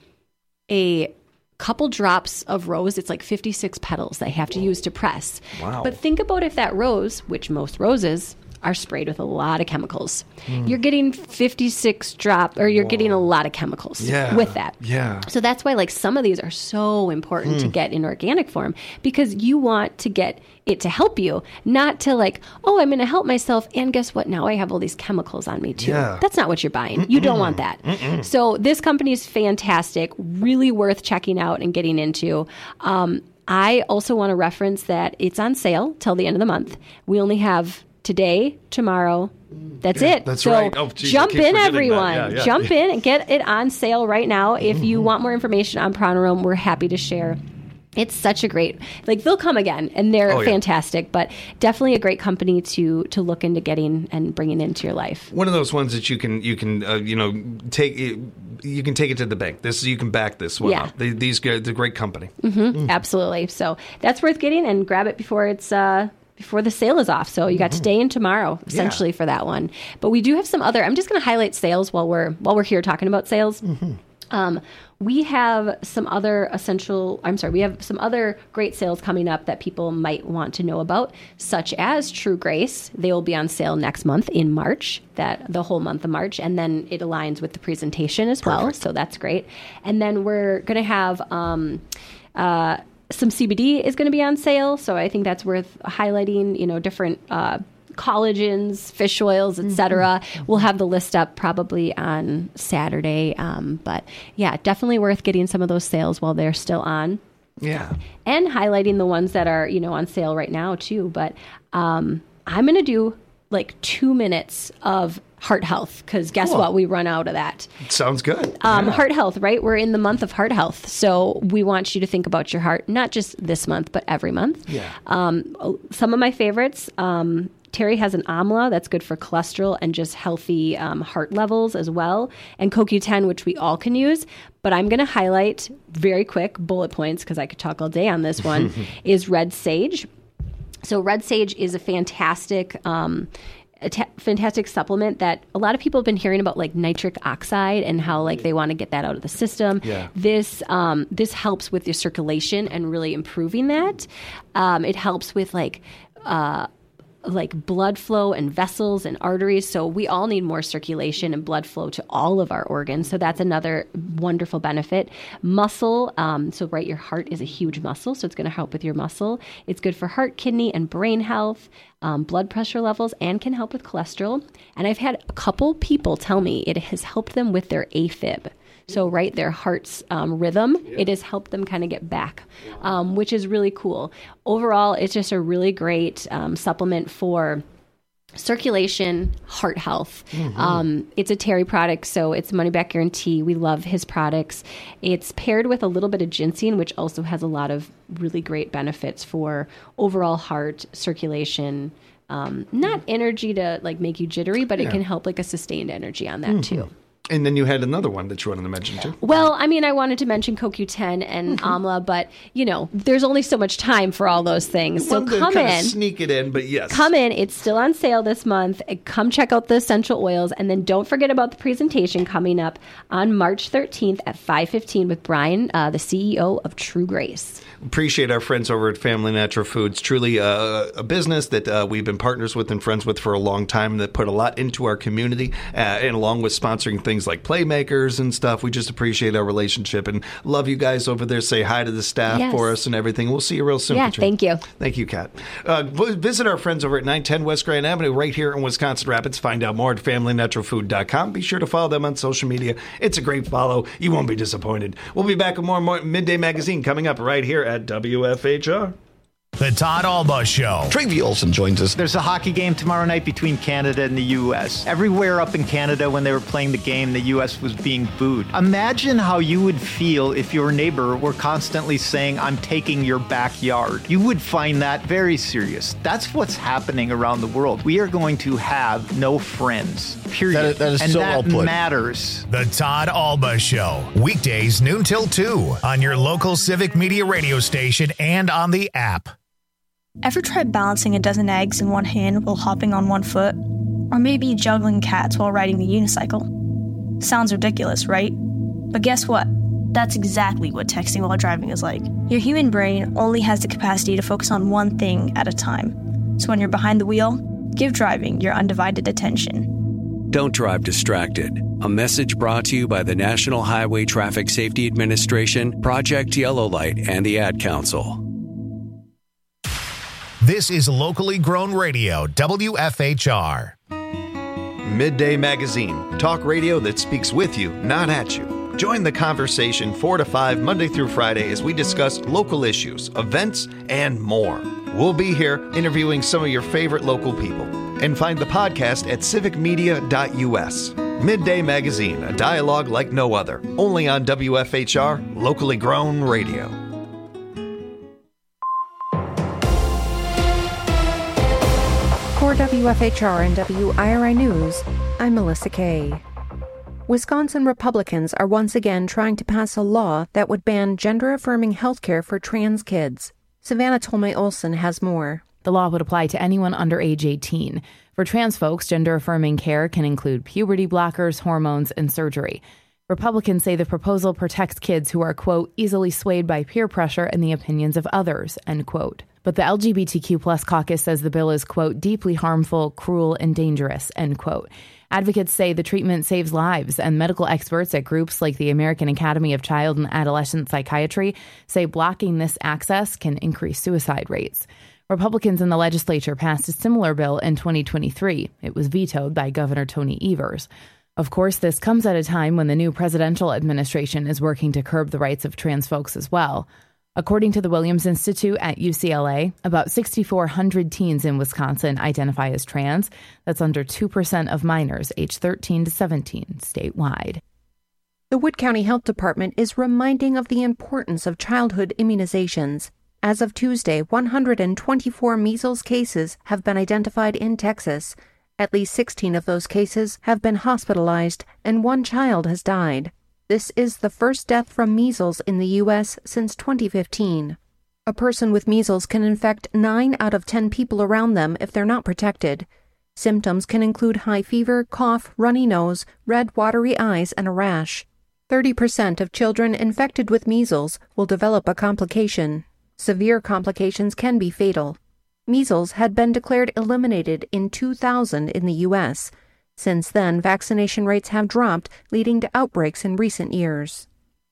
Speaker 18: a couple drops of rose, it's like fifty-six petals they have to use to press.
Speaker 17: Wow.
Speaker 18: But think about if that rose, which most roses are sprayed with a lot of chemicals. Mm. You're getting fifty-six drop, or you're Whoa. getting a lot of chemicals
Speaker 17: yeah.
Speaker 18: with that.
Speaker 17: Yeah.
Speaker 18: So that's why like some of these are so important mm. to get in organic form, because you want to get it to help you, not to like, oh, I'm going to help myself, and guess what? Now I have all these chemicals on me too. Yeah. That's not what you're buying. Mm-mm. You don't want that. Mm-mm. So this company is fantastic, really worth checking out and getting into. Um, I also want to reference that it's on sale till the end of the month. We only have today, tomorrow. That's
Speaker 17: yeah,
Speaker 18: it.
Speaker 17: That's
Speaker 18: so
Speaker 17: right. Oh, geez,
Speaker 18: jump in, everyone.
Speaker 17: Yeah, yeah,
Speaker 18: jump
Speaker 17: yeah.
Speaker 18: in and get it on sale right now. If mm-hmm. you want more information on Pronarome, we're happy to share. It's such a great, like they'll come again and they're
Speaker 17: oh, yeah.
Speaker 18: fantastic, but definitely a great company to to look into getting and bringing into your life.
Speaker 17: One of those ones that you can you can uh, you know take you can take it to the bank. This you can back this one
Speaker 18: yeah.
Speaker 17: up. They, these guys, it's a great company.
Speaker 18: Mm-hmm. Mm. Absolutely. So that's worth getting, and grab it before it's uh, before the sale is off. So you got today and tomorrow essentially yeah. for that one. But we do have some other. I'm just going to highlight sales while we're while we're here talking about sales. Mm-hmm. Um, we have some other essential, I'm sorry, we have some other great sales coming up that people might want to know about, such as True Grace. They will be on sale next month in March, that the whole month of March, and then it aligns with the presentation as Perfect. well, so that's great. And then we're going to have um, uh, some C B D is going to be on sale, so I think that's worth highlighting, you know, different uh collagens, fish oils, et cetera. Mm-hmm. We'll have the list up probably on Saturday. Um, but yeah, definitely worth getting some of those sales while they're still on.
Speaker 17: Yeah.
Speaker 18: And highlighting the ones that are, you know, on sale right now too. But um, I'm going to do like two minutes of heart health, because guess cool. what? We run out of that.
Speaker 17: Sounds good.
Speaker 18: Um,
Speaker 17: yeah.
Speaker 18: Heart health, right? We're in the month of heart health. So we want you to think about your heart, not just this month, but every month.
Speaker 17: Yeah.
Speaker 18: Um, some of my favorites, um, Terry has an amla that's good for cholesterol and just healthy um, heart levels as well. And C O Q ten, which we all can use. But I'm going to highlight very quick bullet points, because I could talk all day on this one, is Red Sage. So Red Sage is a fantastic um, a t- fantastic supplement that a lot of people have been hearing about, like nitric oxide and how like they want to get that out of the system.
Speaker 17: Yeah.
Speaker 18: This um, this helps with your circulation and really improving that. Um, it helps with like uh, like blood flow and vessels and arteries. So we all need more circulation and blood flow to all of our organs. So that's another wonderful benefit. Muscle. Um, so right, your heart is a huge muscle. So it's going to help with your muscle. It's good for heart, kidney, and brain health, um, blood pressure levels, and can help with cholesterol. And I've had a couple people tell me it has helped them with their AFib. So, right, their heart's um, rhythm, yeah. it has helped them kind of get back, um, which is really cool. Overall, it's just a really great um, supplement for circulation, heart health. Mm-hmm. Um, it's a Terry product, so it's money back guarantee. We love his products. It's paired with a little bit of ginseng, which also has a lot of really great benefits for overall heart circulation. Um, not energy to like make you jittery, but it yeah. can help like a sustained energy on that mm-hmm. too.
Speaker 17: And then you had another one that you wanted to mention too.
Speaker 18: Well, I mean, I wanted to mention C O Q ten and mm-hmm. Amla, but you know, there's only so much time for all those things. So come in,
Speaker 17: sneak it in, but yes,
Speaker 18: come in. It's still on sale this month. Come check out the essential oils, and then don't forget about the presentation coming up on March thirteenth at five fifteen with Brian, uh, the C E O of True Grace.
Speaker 17: Appreciate our friends over at Family Natural Foods. Truly uh, a business that uh, we've been partners with and friends with for a long time, that put a lot into our community, uh, and along with sponsoring things like Playmakers and stuff. We just appreciate our relationship and love you guys over there. Say hi to the staff yes. for us and everything. We'll see you real soon.
Speaker 18: Yeah,
Speaker 17: Katrina.
Speaker 18: thank you.
Speaker 17: Thank you, Kat. Uh, visit our friends over at nine ten West Grand Avenue right here in Wisconsin Rapids. Find out more at family natural food dot com. Be sure to follow them on social media. It's a great follow. You won't be disappointed. We'll be back with more, more Midday Magazine coming up right here at W F H R.
Speaker 1: The Todd Alba Show.
Speaker 19: Travie Olsen joins us.
Speaker 20: There's a hockey game tomorrow night between Canada and the U S. Everywhere up in Canada when they were playing the game, the U S was being booed. Imagine how you would feel if your neighbor were constantly saying, I'm taking your backyard. You would find that very serious. That's what's happening around the world. We are going to have no friends, period.
Speaker 19: That is, that is
Speaker 20: and
Speaker 19: so
Speaker 20: that
Speaker 19: well put.
Speaker 20: matters.
Speaker 1: The Todd Alba Show. Weekdays noon till two on your local Civic Media radio station and on the app.
Speaker 21: Ever tried balancing a dozen eggs in one hand while hopping on one foot? Or maybe juggling cats while riding the unicycle? Sounds ridiculous, right? But guess what? That's exactly what texting while driving is like. Your human brain only has the capacity to focus on one thing at a time. So when you're behind the wheel, give driving your undivided attention.
Speaker 22: Don't drive distracted. A message brought to you by the National Highway Traffic Safety Administration, Project Yellow Light, and the Ad Council.
Speaker 1: This is locally grown radio, W F H R.
Speaker 17: Midday Magazine, talk radio that speaks with you, not at you. Join the conversation four to five Monday through Friday as we discuss local issues, events, and more. We'll be here interviewing some of your favorite local people. And find the podcast at civic media dot U S. Midday Magazine, a dialogue like no other. Only on W F H R, locally grown radio.
Speaker 5: For W F H R and W I R I News, I'm Melissa Kay. Wisconsin Republicans are once again trying to pass a law that would ban gender-affirming health care for trans kids. Savannah Tolmay-Olson has more.
Speaker 23: The law would apply to anyone under age eighteen. For trans folks, gender-affirming care can include puberty blockers, hormones, and surgery. Republicans say the proposal protects kids who are, quote, easily swayed by peer pressure and the opinions of others, end quote. But the L G B T Q plus caucus says the bill is, quote, deeply harmful, cruel, and dangerous, end quote. Advocates say the treatment saves lives, and medical experts at groups like the American Academy of Child and Adolescent Psychiatry say blocking this access can increase suicide rates. Republicans in the legislature passed a similar bill in twenty twenty-three. It was vetoed by Governor Tony Evers. Of course, this comes at a time when the new presidential administration is working to curb the rights of trans folks as well. According to the Williams Institute at U C L A, about six thousand four hundred teens in Wisconsin identify as trans. That's under two percent of minors aged thirteen to seventeen statewide.
Speaker 5: The Wood County Health Department is reminding of the importance of childhood immunizations. As of Tuesday, one hundred twenty-four measles cases have been identified in Texas. At least sixteen of those cases have been hospitalized, and one child has died. This is the first death from measles in the U S since twenty fifteen. A person with measles can infect nine out of ten people around them if they're not protected. Symptoms can include high fever, cough, runny nose, red watery eyes, and a rash. thirty percent of children infected with measles will develop a complication. Severe complications can be fatal. Measles had been declared eliminated in two thousand in the U S Since then, vaccination rates have dropped, leading to outbreaks in recent years.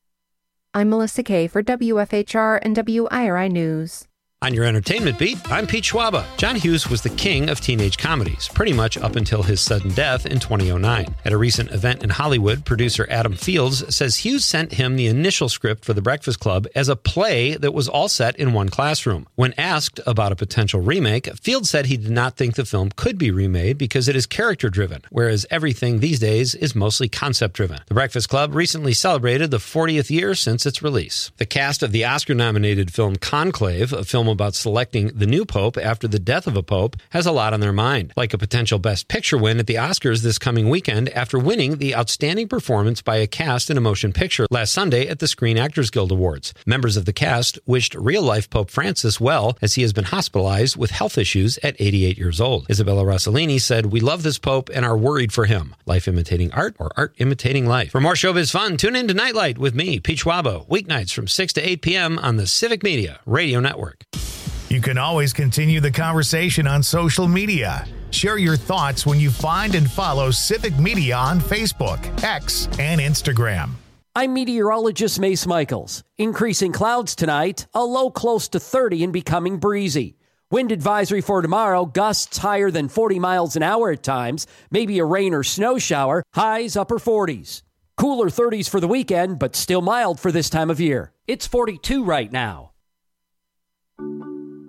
Speaker 5: I'm Melissa Kay for W F H R and W I R I News.
Speaker 14: On your entertainment beat, I'm Pete Schwaba. John Hughes was the king of teenage comedies, pretty much up until his sudden death in two thousand nine. At a recent event in Hollywood, producer Adam Fields says Hughes sent him the initial script for The Breakfast Club as a play that was all set in one classroom. When asked about a potential remake, Fields said he did not think the film could be remade because it is character-driven, whereas everything these days is mostly concept-driven. The Breakfast Club recently celebrated the fortieth year since its release. The cast of the Oscar-nominated film Conclave, a film about selecting the new pope after the death of a pope, has a lot on their mind, like a potential Best Picture win at the Oscars this coming weekend after winning the Outstanding Performance by a Cast in a Motion Picture last Sunday at the Screen Actors Guild Awards. Members of the cast wished real-life Pope Francis well, as he has been hospitalized with health issues at eighty-eight years old. Isabella Rossellini said, "We love this pope and are worried for him. Life imitating art or art imitating life." For more showbiz fun, tune in to Nightlight with me, Pete Schwabo, weeknights from six to eight p.m. on the Civic Media Radio Network.
Speaker 1: You can always continue the conversation on social media. Share your thoughts when you find and follow Civic Media on Facebook, X, and Instagram.
Speaker 11: I'm meteorologist Mace Michaels. Increasing clouds tonight, a low close to thirty and becoming breezy. Wind advisory for tomorrow, gusts higher than forty miles an hour at times, maybe a rain or snow shower, highs upper forties. Cooler thirties for the weekend, but still mild for this time of year. It's forty-two right now.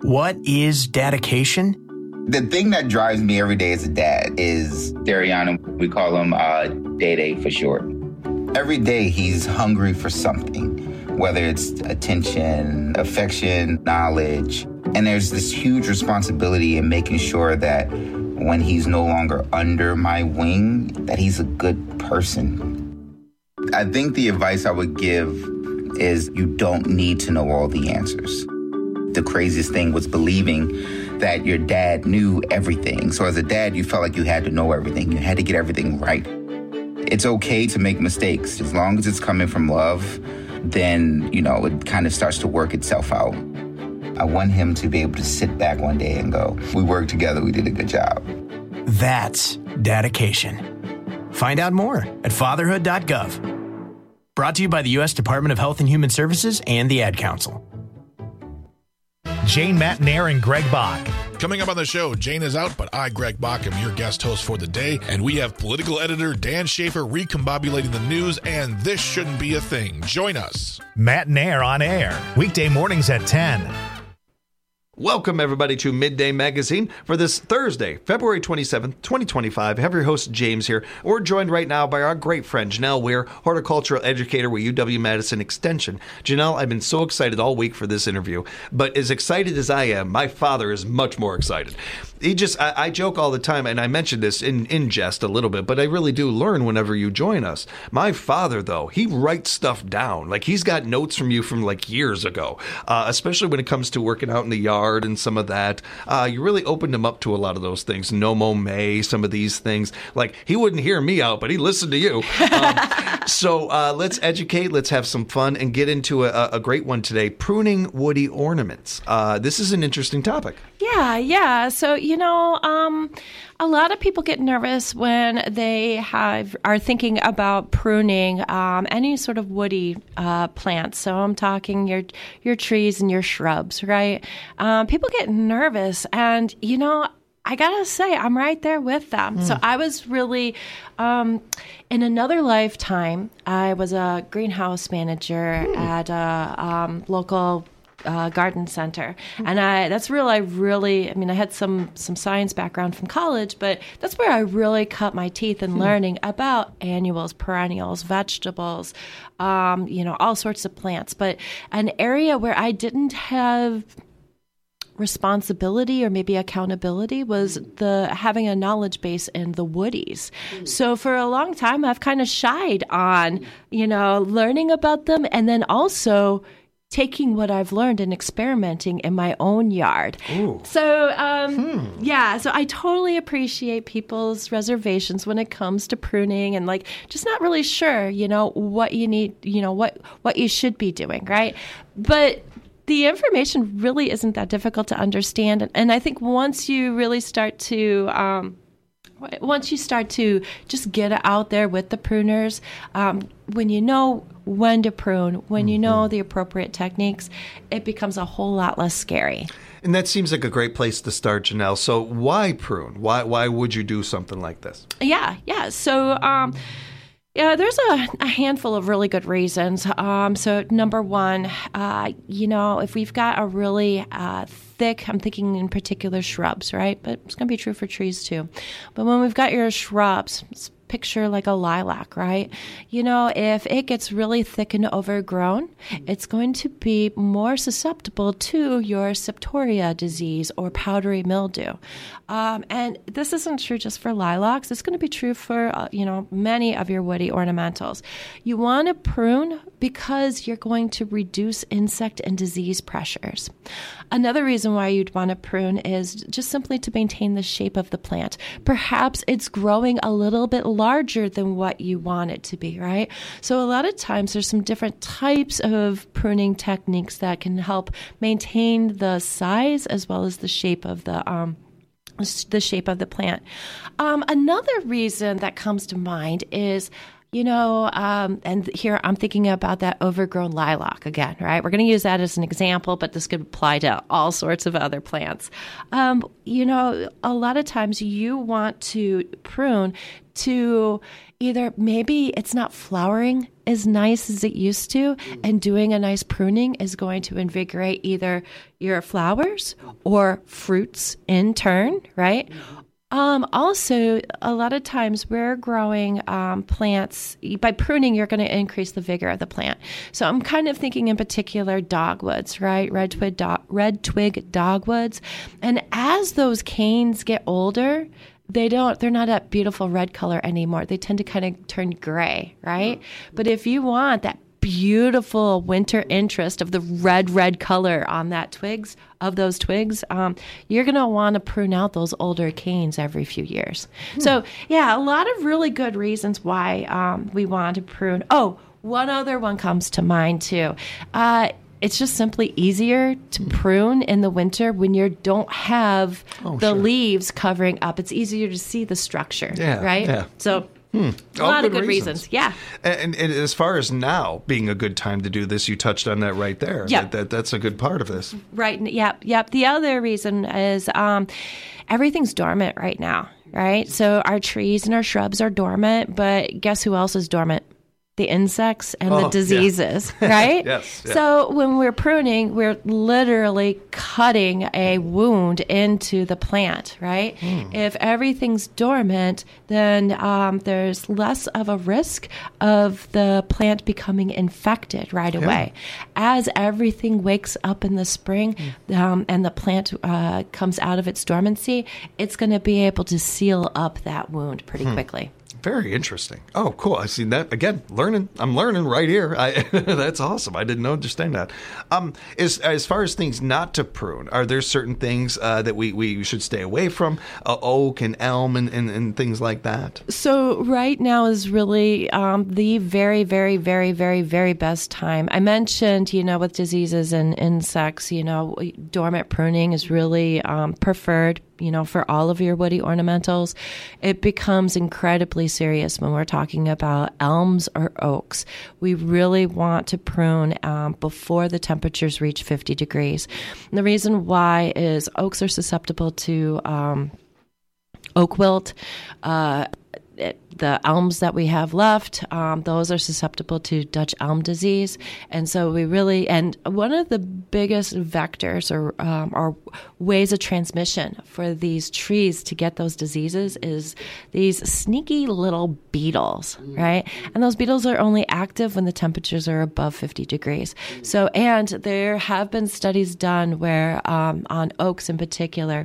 Speaker 3: What is dedication?
Speaker 4: The thing that drives me every day as a dad is Dariana. We call him uh, Day-Day for short. Every day he's hungry for something, whether it's attention, affection, knowledge. And there's this huge responsibility in making sure that when he's no longer under my wing, that he's a good person. I think the advice I would give is you don't need to know all the answers. The craziest thing was believing that your dad knew everything. So as a dad, you felt like you had to know everything. You had to get everything right. It's okay to make mistakes. As long as it's coming from love, then, you know, it kind of starts to work itself out. I want him to be able to sit back one day and go, we worked together, we did a good job.
Speaker 3: That's dedication. Find out more at fatherhood dot gov. Brought to you by the U S Department of Health and Human Services and the Ad Council.
Speaker 1: Jane Matnair and Greg Bach.
Speaker 19: Coming up on the show, Jane is out, but I, Greg Bach, am your guest host for the day, and we have political editor Dan Schaefer recombobulating the news, and this shouldn't be a thing. Join us.
Speaker 1: Matnair on air, weekday mornings at ten.
Speaker 17: Welcome, everybody, to Midday Magazine for this Thursday, February twenty-seventh, twenty twenty-five. I have your host, James, here. We're joined right now by our great friend, Janelle Weir, horticultural educator with U W-Madison Extension. Janelle, I've been so excited all week for this interview, but as excited as I am, my father is much more excited. He just, I, I joke all the time, and I mentioned this in, in jest a little bit, but I really do learn whenever you join us. My father, though, he writes stuff down. Like, he's got notes from you from, like, years ago, uh, especially when it comes to working out in the yard and some of that. Uh, you really opened him up to a lot of those things. No Mow May, some of these things. Like, he wouldn't hear me out, but he listened to you. Um, so uh, let's educate, let's have some fun, and get into a, a great one today, pruning woody ornaments. Uh, this is an interesting topic.
Speaker 24: Yeah, yeah. So, you know, um, a lot of people get nervous when they have are thinking about pruning um, any sort of woody uh, plants. So I'm talking your your trees and your shrubs, right? Um, people get nervous, and, you know, I gotta say, I'm right there with them. Mm. So I was really, um, in another lifetime, I was a greenhouse manager mm. at a um, local Uh, garden center. And I that's real I really I mean I had some some science background from college, but that's where I really cut my teeth in learning about annuals, perennials, vegetables, um, you know, all sorts of plants. But an area where I didn't have responsibility or maybe accountability was the having a knowledge base in the woodies. Mm. So for a long time I've kind of shied on, you know, learning about them, and then also taking what I've learned and experimenting in my own yard. Ooh. So, um, hmm. yeah, so I totally appreciate people's reservations when it comes to pruning and, like, just not really sure, you know, what you need, you know, what, what you should be doing, right? But the information really isn't that difficult to understand. And I think once you really start to, um, once you start to just get out there with the pruners, um, when you know when to prune, when you know the appropriate techniques, it becomes a whole lot less scary.
Speaker 17: And that seems like a great place to start, Janelle. So why prune? Why why would you do something like this?
Speaker 24: Yeah, yeah. So um, yeah, there's a, a handful of really good reasons. Um, so number one, uh, you know, if we've got a really uh, thick, I'm thinking in particular shrubs, right? But it's going to be true for trees too. But when we've got your shrubs, picture like a lilac, right? You know, if it gets really thick and overgrown, it's going to be more susceptible to your septoria disease or powdery mildew. Um, and this isn't true just for lilacs. It's going to be true for, uh, you know, many of your woody ornamentals. You want to prune because you're going to reduce insect and disease pressures. Another reason why you'd want to prune is just simply to maintain the shape of the plant. Perhaps it's growing a little bit larger than what you want it to be, right? So a lot of times there's some different types of pruning techniques that can help maintain the size as well as the shape of the um, the shape of the plant. Um, another reason that comes to mind is, you know, um, and here I'm thinking about that overgrown lilac again, right? We're going to use that as an example, but this could apply to all sorts of other plants. Um, you know, a lot of times you want to prune to either maybe it's not flowering as nice as it used to, and doing a nice pruning is going to invigorate either your flowers or fruits in turn, right? Um, also, a lot of times we're growing um, plants, by pruning, you're going to increase the vigor of the plant. So I'm kind of thinking in particular dogwoods, right? Red twig, do- red twig dogwoods. And as those canes get older, they don't, they're not that beautiful red color anymore. They tend to kind of turn gray, right? Mm-hmm. But if you want that beautiful winter interest of the red, red color on that twigs, of those twigs, um, you're going to want to prune out those older canes every few years. Hmm. So yeah, a lot of really good reasons why um, we want to prune. Oh, one other one comes to mind too. Uh, It's just simply easier to prune in the winter when you don't have oh, the sure. leaves covering up. It's easier to see the structure,
Speaker 17: yeah,
Speaker 24: right?
Speaker 17: Yeah.
Speaker 24: So
Speaker 17: hmm.
Speaker 24: a lot
Speaker 17: good
Speaker 24: of good reasons.
Speaker 17: reasons.
Speaker 24: Yeah.
Speaker 17: And, and as far as now being a good time to do this, you touched on that right there.
Speaker 24: Yeah.
Speaker 17: That, that, that's a good part of this.
Speaker 24: Right. Yep. Yep. The other reason is um, everything's dormant right now, right? So our trees and our shrubs are dormant, but guess who else is dormant? The insects and
Speaker 17: oh,
Speaker 24: the diseases,
Speaker 17: yeah.
Speaker 24: right?
Speaker 17: Yes. Yeah.
Speaker 24: So when we're pruning, we're literally cutting a wound into the plant, right? Mm. If everything's dormant, then um, there's less of a risk of the plant becoming infected right
Speaker 2: Yeah.
Speaker 24: away. As everything wakes up in the spring mm. um, and the plant uh, comes out of its dormancy, it's going to be able to seal up that wound pretty
Speaker 17: Hmm.
Speaker 24: quickly.
Speaker 17: Very interesting. Oh, cool. I see that again. Learning. I'm learning right here. I, that's awesome. I didn't understand that. Um, as as far as things not to prune, are there certain things uh, that we, we should stay away from? Uh, oak and elm and, and, and things like that.
Speaker 24: So right now is really um, the very, very, very, very, very best time. I mentioned, you know, with diseases and insects, you know, dormant pruning is really um, preferred. You know, for all of your woody ornamentals. It becomes incredibly serious when we're talking about elms or oaks. We really want to prune um, before the temperatures reach fifty degrees. And the reason why is oaks are susceptible to um, oak wilt. Uh, it, the elms that we have left, um, those are susceptible to Dutch elm disease. And so we really, and one of the biggest vectors or, um, or ways of transmission for these trees to get those diseases is these sneaky little beetles, right? And those beetles are only active when the temperatures are above fifty degrees. So, and there have been studies done where, um, on oaks in particular,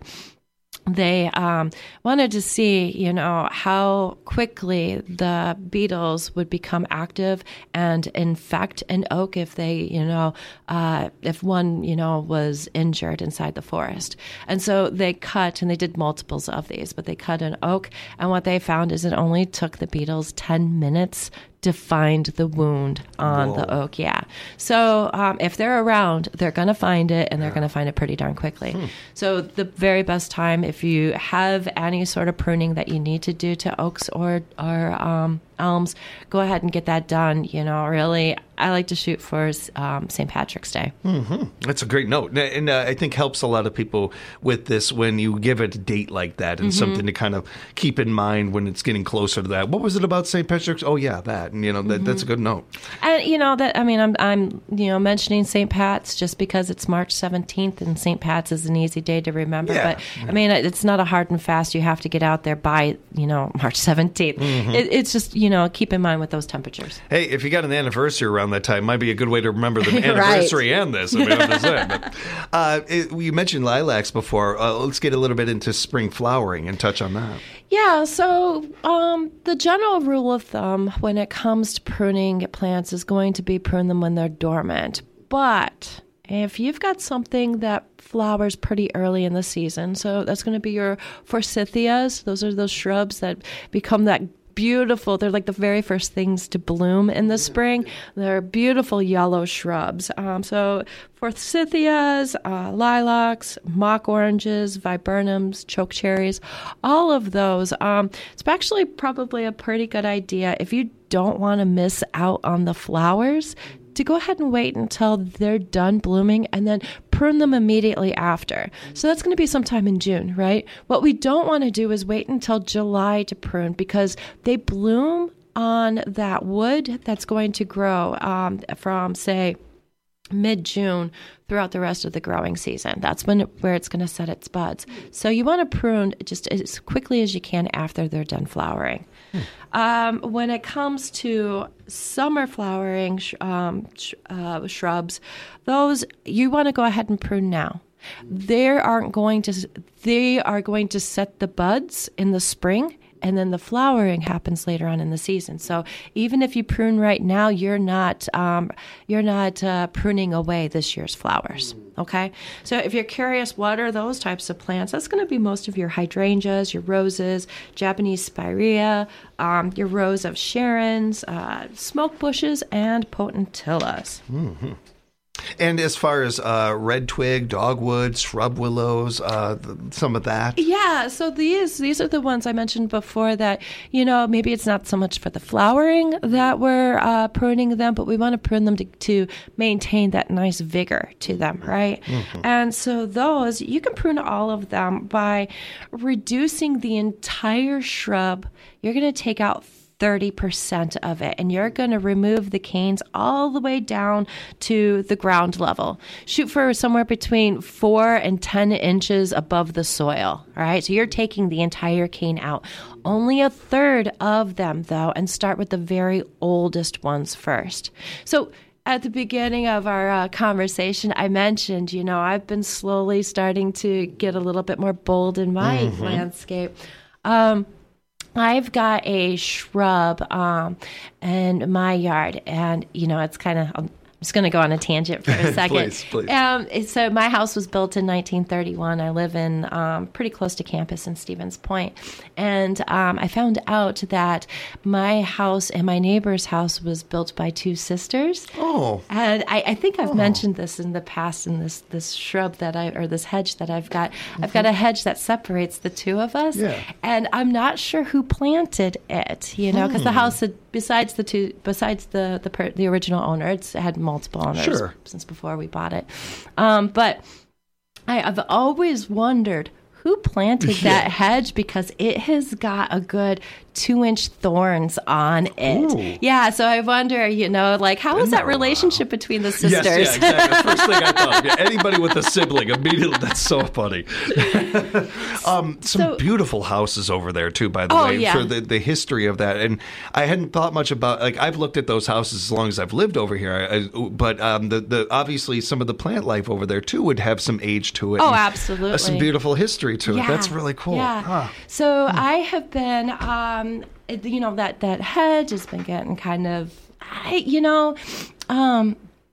Speaker 24: they um, wanted to see, you know, how quickly the beetles would become active and infect an oak if they, you know, uh, if one, you know, was injured inside the forest. And so they cut, and they did multiples of these, but they cut an oak, and what they found is it only took the beetles ten minutes to find the wound on Whoa. the oak. Yeah. So um, if they're around, they're going to find it, and they're yeah. going to find it pretty darn quickly. Hmm. So the very best time, if you have any sort of pruning that you need to do to oaks or, or um, elms, go ahead and get that done. You know, really, I like to shoot for um, Saint Patrick's Day.
Speaker 17: Mm-hmm. That's a great note. And uh, I think helps a lot of people with this when you give it a date like that and mm-hmm. something to kind of keep in mind when it's getting closer to that. What was it about Saint Patrick's? Oh, yeah, that. And, you know, that, mm-hmm. that's a good note.
Speaker 24: And, you know, that I mean, I'm, I'm, you know, mentioning Saint Pat's just because it's March seventeenth and Saint Pat's is an easy day to remember.
Speaker 17: Yeah.
Speaker 24: But, I mean, it's not a hard and fast. You have to get out there by, you know, March seventeenth. Mm-hmm. It, it's just, you know, keep in mind with those temperatures.
Speaker 17: Hey, if you got an anniversary around that time, might be a good way to remember the anniversary
Speaker 24: right.
Speaker 17: and this. I mean, I'm just saying. But, uh, it, you mentioned lilacs before. Uh, let's get a little bit into spring flowering and touch on that.
Speaker 24: Yeah, so um, the general rule of thumb when it comes to pruning plants is going to be prune them when they're dormant. But if you've got something that flowers pretty early in the season, so that's going to be your forsythias. Those are those shrubs that become that beautiful. They're like the very first things to bloom in the spring. They're beautiful yellow shrubs. Um, so forsythias, uh, lilacs, mock oranges, viburnums, chokecherries, all of those. Um, it's actually probably a pretty good idea if you don't want to miss out on the flowers to go ahead and wait until they're done blooming and then prune them immediately after. So that's going to be sometime in June, right? What we don't want to do is wait until July to prune because they bloom on that wood that's going to grow um, from, say, mid-June throughout the rest of the growing season. That's when it, where it's going to set its buds. So you want to prune just as quickly as you can after they're done flowering. Hmm. Um, when it comes to summer flowering sh- um, sh- uh, shrubs, those you want to go ahead and prune now. They aren't going to. They are going to set the buds in the spring. And then the flowering happens later on in the season. So even if you prune right now, you're not um, you're not uh, pruning away this year's flowers. Okay. So if you're curious, what are those types of plants? That's going to be most of your hydrangeas, your roses, Japanese spirea, um, your rows of Sharons, uh, smoke bushes, and potentillas.
Speaker 17: Mm-hmm. And as far as uh, red twig, dogwood, shrub willows, uh, the, some of that?
Speaker 24: Yeah, so these these are the ones I mentioned before that, you know, maybe it's not so much for the flowering that we're uh, pruning them, but we want to prune them to, to maintain that nice vigor to them, right? Mm-hmm. And so those, you can prune all of them by reducing the entire shrub. You're going to take out thirty percent of it, and you're going to remove the canes all the way down to the ground level. Shoot for somewhere between four and ten inches above the soil. All right, so you're taking the entire cane out. Only a third of them, though, and start with the very oldest ones first. So at the beginning of our uh, conversation, I mentioned, you know, I've been slowly starting to get a little bit more bold in my mm-hmm. landscape. Um, I've got a shrub um, in my yard, and, you know, it's kind of, I'm just going to go on a tangent for a second.
Speaker 17: please, please.
Speaker 24: Um, so my house was built in nineteen thirty-one. I live in um, pretty close to campus in Stevens Point. And um, I found out that my house and my neighbor's house was built by two sisters.
Speaker 17: Oh.
Speaker 24: And I, I think I've
Speaker 17: oh.
Speaker 24: mentioned this in the past in this, this shrub that I, or this hedge that I've got. Mm-hmm. I've got a hedge that separates the two of us.
Speaker 17: Yeah.
Speaker 24: And I'm not sure who planted it, you know, because hmm. the house had, besides the two, besides the, the, per, the original owner, it's had multiple owners
Speaker 17: sure.
Speaker 24: since before we bought it. Um, but I, I've always wondered who planted that yeah. hedge, because it has got a good two inch thorns on it.
Speaker 17: Ooh.
Speaker 24: Yeah. So I wonder, you know, like, how is that relationship between the sisters?
Speaker 17: Yes, yeah, exactly. First thing I thought. Yeah, anybody with a sibling, immediately, that's so funny. um, some so, beautiful houses over there, too, by the
Speaker 24: oh,
Speaker 17: way,
Speaker 24: yeah.
Speaker 17: for the, the history of that. And I hadn't thought much about, like, I've looked at those houses as long as I've lived over here. I, I, but um, the, the obviously some of the plant life over there, too, would have some age to it.
Speaker 24: Oh,
Speaker 17: and,
Speaker 24: absolutely.
Speaker 17: Uh, some beautiful history to
Speaker 24: yeah.
Speaker 17: it. That's really cool.
Speaker 24: Yeah.
Speaker 17: Huh.
Speaker 24: So hmm. I have been, um, you know, that, that hedge has been getting kind of, I, you know, um,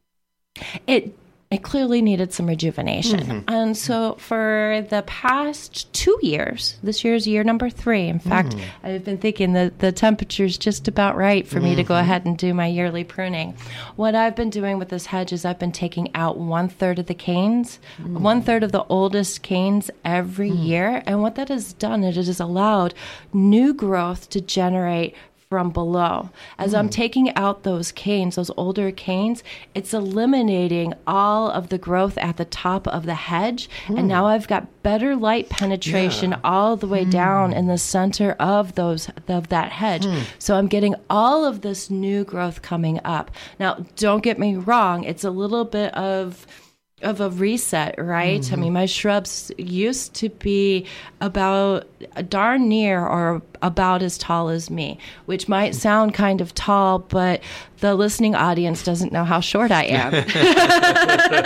Speaker 24: it it clearly needed some rejuvenation. Mm-hmm. And so for the past two years, this year's year number three, in fact, mm. I've been thinking that the temperature's just about right for mm-hmm. me to go ahead and do my yearly pruning. What I've been doing with this hedge is I've been taking out one third of the canes, mm. one third of the oldest canes every mm. year. And what that has done, it has allowed new growth to generate from below. As mm. I'm taking out those canes, those older canes, it's eliminating all of the growth at the top of the hedge. Mm. And now I've got better light penetration yeah. all the way mm. down in the center of those of that hedge. Mm. So I'm getting all of this new growth coming up. Now, don't get me wrong, it's a little bit of of a reset, right? Mm-hmm. I mean, my shrubs used to be about darn near or about as tall as me, which might sound kind of tall, but the listening audience doesn't know how short I am.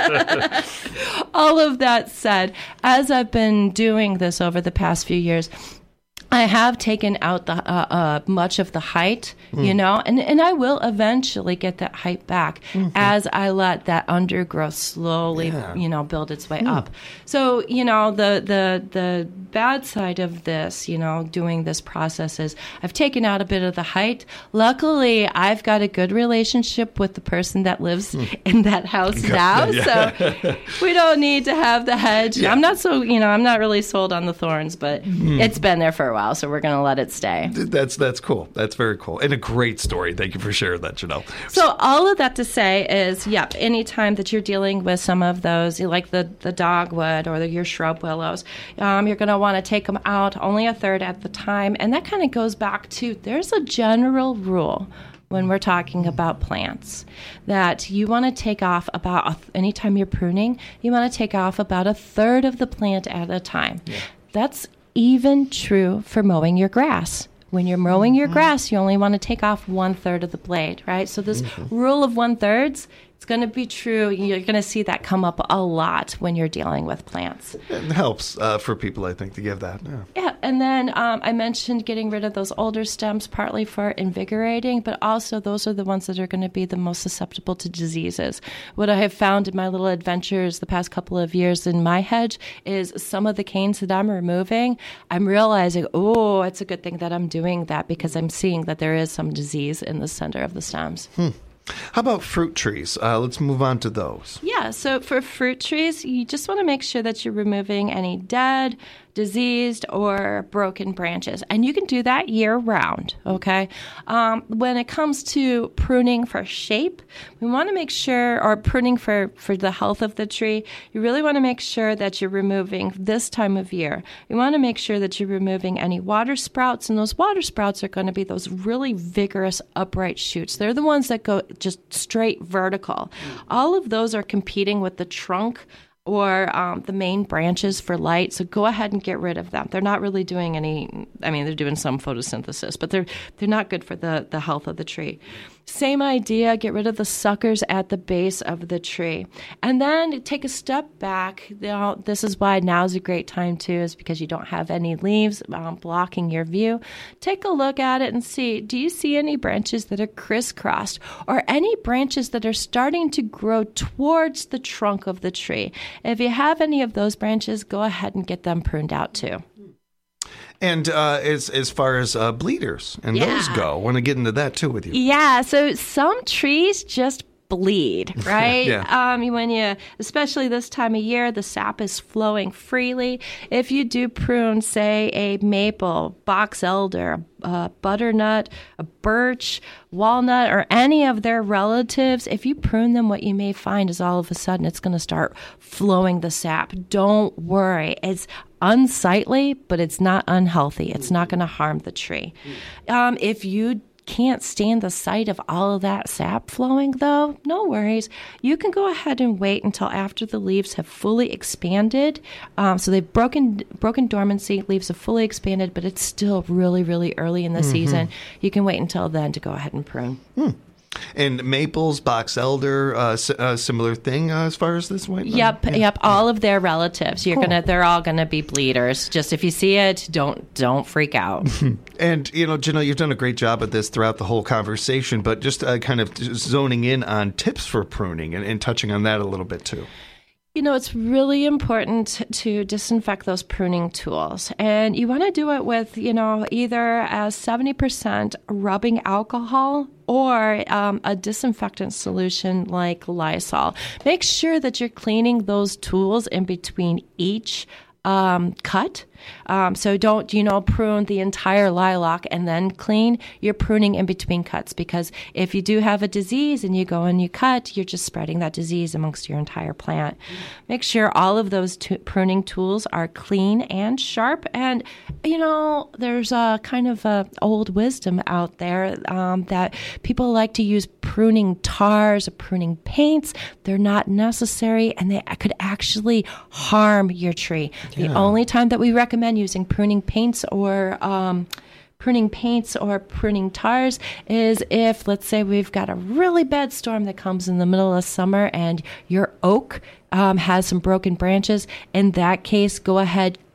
Speaker 24: All of that said, as I've been doing this over the past few years, I have taken out the uh, uh, much of the height,
Speaker 2: Mm.
Speaker 24: you know, and, and I will eventually get that height back
Speaker 2: Mhm.
Speaker 24: as I let that undergrowth slowly,
Speaker 2: Yeah.
Speaker 24: you know, build its way
Speaker 2: Mm.
Speaker 24: up. So, you know, the, the, the bad side of this, you know, doing this process is I've taken out a bit of the height. Luckily, I've got a good relationship with the person that lives in that house
Speaker 2: Good.
Speaker 24: now.
Speaker 2: Yeah.
Speaker 24: So we don't need to have the hedge.
Speaker 2: Yeah.
Speaker 24: I'm not so, you know, I'm not really sold on the thorns, but
Speaker 17: Mm.
Speaker 24: it's been there for a while, so we're going to let it stay.
Speaker 17: That's that's cool. That's very cool. And a great story. Thank you for sharing that, Janelle.
Speaker 24: So all of that to say is, yep, anytime that you're dealing with some of those, like the, the dogwood or the, your shrub willows, um, you're going to want to take them out only a third at the time. And that kind of goes back to, there's a general rule when we're talking about plants that you want to take off about, anytime you're pruning, you want to take off about a third of the plant at a time. Yeah. That's even true for mowing your grass. When you're mowing your grass, you only want to take off one third of the blade, right? So this
Speaker 2: Mhm.
Speaker 24: rule of one thirds, it's going to be true. You're going to see that come up a lot when you're dealing with plants.
Speaker 17: It helps uh, for people, I think, to give that. Yeah.
Speaker 24: Yeah, and then um, I mentioned getting rid of those older stems partly for invigorating, but also those are the ones that are going to be the most susceptible to diseases. What I have found in my little adventures the past couple of years in my hedge is some of the canes that I'm removing, I'm realizing, oh, it's a good thing that I'm doing that because I'm seeing that there is some disease in the center of the stems.
Speaker 17: Hmm. How about fruit trees? Uh, let's move on to those.
Speaker 24: Yeah, so for fruit trees, you just want to make sure that you're removing any dead, diseased, or broken branches. And you can do that year round, okay? Um, when it comes to pruning for shape, we want to make sure, or pruning for, for the health of the tree, you really want to make sure that you're removing this time of year. You want to make sure that you're removing any water sprouts, and those water sprouts are going to be those really vigorous upright shoots. They're the ones that go just straight vertical. All of those are competing with the trunk or um, the main branches for light. So go ahead and get rid of them. They're not really doing any, I mean, they're doing some photosynthesis, but they're they're not good for the, the health of the tree. Same idea, get rid of the suckers at the base of the tree. And then take a step back. You know, this is why now's a great time too, is because you don't have any leaves um, blocking your view. Take a look at it and see, do you see any branches that are crisscrossed or any branches that are starting to grow towards the trunk of the tree? If you have any of those branches, go ahead and get them pruned out too.
Speaker 17: And uh, as as far as uh, bleeders and
Speaker 24: Yeah.
Speaker 17: those go, I want to get into that too with you.
Speaker 24: Yeah, so some trees just bleed, right?
Speaker 17: Yeah.
Speaker 24: Um, when you, especially this time of year, the sap is flowing freely. If you do prune, say, a maple, box elder, a butternut, a birch, walnut, or any of their relatives, if you prune them, what you may find is all of a sudden it's going to start flowing the sap. Don't worry. It's unsightly, but it's not unhealthy. It's not going to harm the tree. Um, if you can't stand the sight of all of that sap flowing, though, no worries. You can go ahead and wait until after the leaves have fully expanded. Um, so they've broken broken dormancy, leaves have fully expanded, but it's still really, really early in the
Speaker 17: Mhm.
Speaker 24: season. You can wait until then to go ahead and prune.
Speaker 17: Hmm. And maples, box elder, uh, s- uh, similar thing uh, as far as this white.
Speaker 24: Yep,
Speaker 17: Yeah.
Speaker 24: yep. All of their relatives, you're
Speaker 17: Cool.
Speaker 24: gonna, they're all gonna be bleeders. Just if you see it, don't don't freak out.
Speaker 17: And, you know, Janelle, you've done a great job at this throughout the whole conversation, but just uh, kind of zoning in on tips for pruning and, and touching on that a little bit too.
Speaker 24: You know, it's really important to disinfect those pruning tools. And you want to do it with, you know, either a seventy percent rubbing alcohol or um, a disinfectant solution like Lysol. Make sure that you're cleaning those tools in between each um, cut. Um, so don't, you know, prune the entire lilac and then clean. You're pruning in between cuts, because if you do have a disease and you go and you cut, you're just spreading that disease amongst your entire plant. Make sure all of those t- pruning tools are clean and sharp. And, you know, there's a kind of a old wisdom out there um, that people like to use pruning tars or pruning paints. They're not necessary, and they could actually harm your tree. The
Speaker 2: Yeah.
Speaker 24: only time that we recommend using pruning paints or um, pruning paints or pruning tars is if, let's say, we've got a really bad storm that comes in the middle of summer and your oak um, has some broken branches. In that case, go ahead,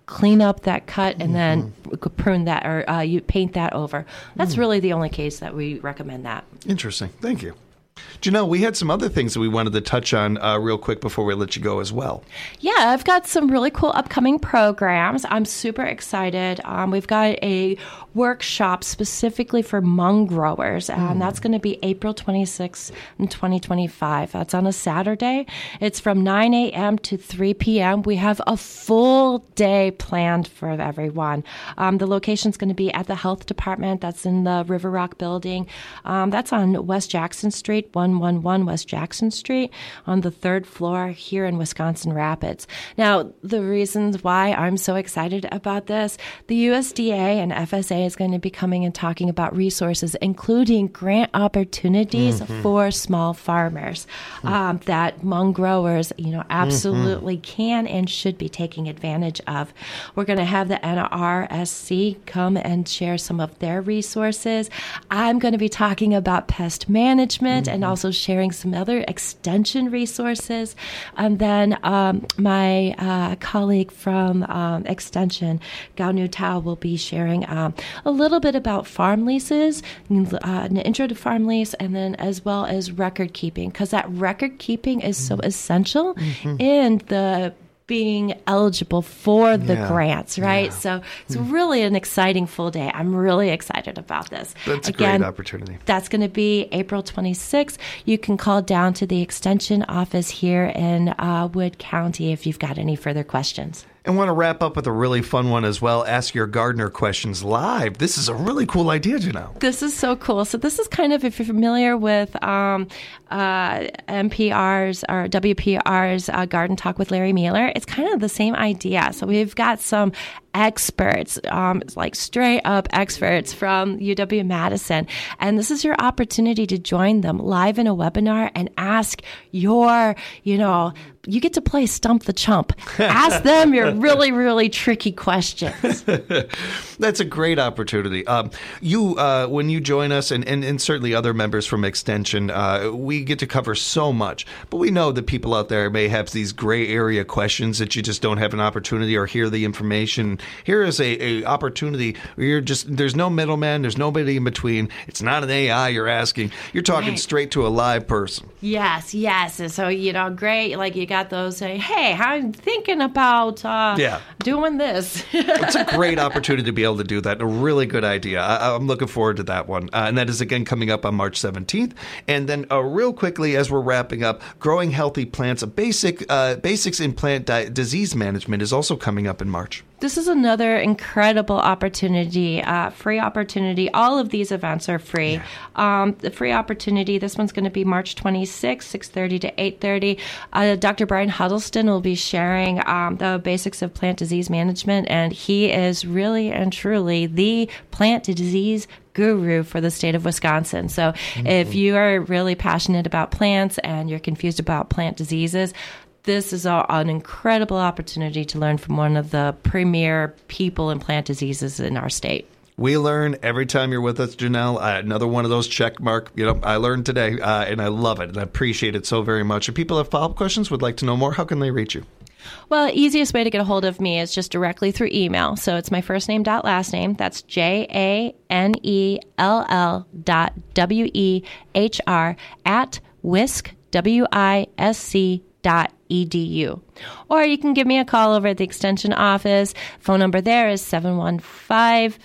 Speaker 24: clean up that cut, and then prune that or uh, you paint that over. That's mm. really the only case that we recommend that.
Speaker 17: Interesting. Thank you. Janelle, we had some other things that we wanted to touch on uh, real quick before we let you go as well.
Speaker 24: Yeah, I've got some really cool upcoming programs. I'm super excited. Um, we've got a workshop specifically for mung growers, and mm. that's going to be April twenty-sixth in twenty twenty-five. That's on a Saturday. It's from nine a.m. to three p.m. We have a full day planned for everyone. Um, the location's going to be at the health department. That's in the River Rock building. Um, that's on West Jackson Street, one one one West Jackson Street, on the third floor here in Wisconsin Rapids. Now, the reasons why I'm so excited about this, the U S D A and F S A is going to be coming and talking about resources, including grant opportunities mm-hmm. for small farmers mm-hmm. um, that mung growers, you know, absolutely mm-hmm. can and should be taking advantage of. We're going to have the N R S C come and share some of their resources. I'm going to be talking about pest management mm-hmm. and also sharing some other extension resources. And then um, my uh, colleague from um, Extension, Gao Nu Tao, will be sharing um, a little bit about farm leases, uh, an intro to farm lease, and then as well as record keeping, because that record keeping is so essential mm-hmm. in the being eligible for the yeah. grants, right? Yeah. So it's mm. really an exciting full day. I'm really excited about this.
Speaker 17: That's
Speaker 24: Again,
Speaker 17: a great opportunity.
Speaker 24: That's going to be April twenty-sixth. You can call down to the Extension office here in uh, Wood County if you've got any further questions.
Speaker 17: And want to wrap up with a really fun one as well. Ask your gardener questions live. This is a really cool idea, Janelle.
Speaker 24: This is so cool. So this is kind of, if you're familiar with um, uh, N P R's or W P R's uh, Garden Talk with Larry Mueller, it's kind of the same idea. So we've got some experts, um, like straight up experts from U W-Madison. And this is your opportunity to join them live in a webinar and ask your, you know, you get to play Stump the Chump. Ask them your really, really tricky questions.
Speaker 17: That's a great opportunity. Um, you, uh, when you join us, and, and, and certainly other members from Extension, uh, we get to cover so much. But we know that people out there may have these gray area questions that you just don't have an opportunity or hear the information. Here is a, a opportunity where you're just, there's no middleman, there's nobody in between. It's not an A I you're asking. You're talking right. straight to a live person.
Speaker 24: Yes, yes. And so, you know, great. Like you got those say, hey, I'm thinking about uh,
Speaker 17: yeah.
Speaker 24: doing this.
Speaker 17: It's a great opportunity to be able to do that. A really good idea. I, I'm looking forward to that one. Uh, and that is, again, coming up on March seventeenth. And then uh, real quickly, as we're wrapping up, Growing Healthy Plants, a basic uh, basics in plant di- disease management is also coming up in March.
Speaker 24: This is another incredible opportunity, uh, free opportunity. All of these events are free. Yeah. Um, the free opportunity, this one's going to be March twenty-sixth, six thirty to eight thirty. Uh, Doctor Brian Huddleston will be sharing um, the basics of plant disease management, and he is really and truly the plant disease guru for the state of Wisconsin. So mm-hmm. if you are really passionate about plants and you're confused about plant diseases, this is a, an incredible opportunity to learn from one of the premier people in plant diseases in our state.
Speaker 17: We learn every time you're with us, Janelle. Uh, another one of those check mark. You know, I learned today, uh, and I love it, and I appreciate it so very much. If people have follow-up questions, would like to know more, how can they reach you?
Speaker 24: Well, easiest way to get a hold of me is just directly through email. So it's my first name dot last name. That's J A N E L L dot W E H R at WISC, W I S C dot E D U. Or you can give me a call over at the Extension office. Phone number there is seven one five,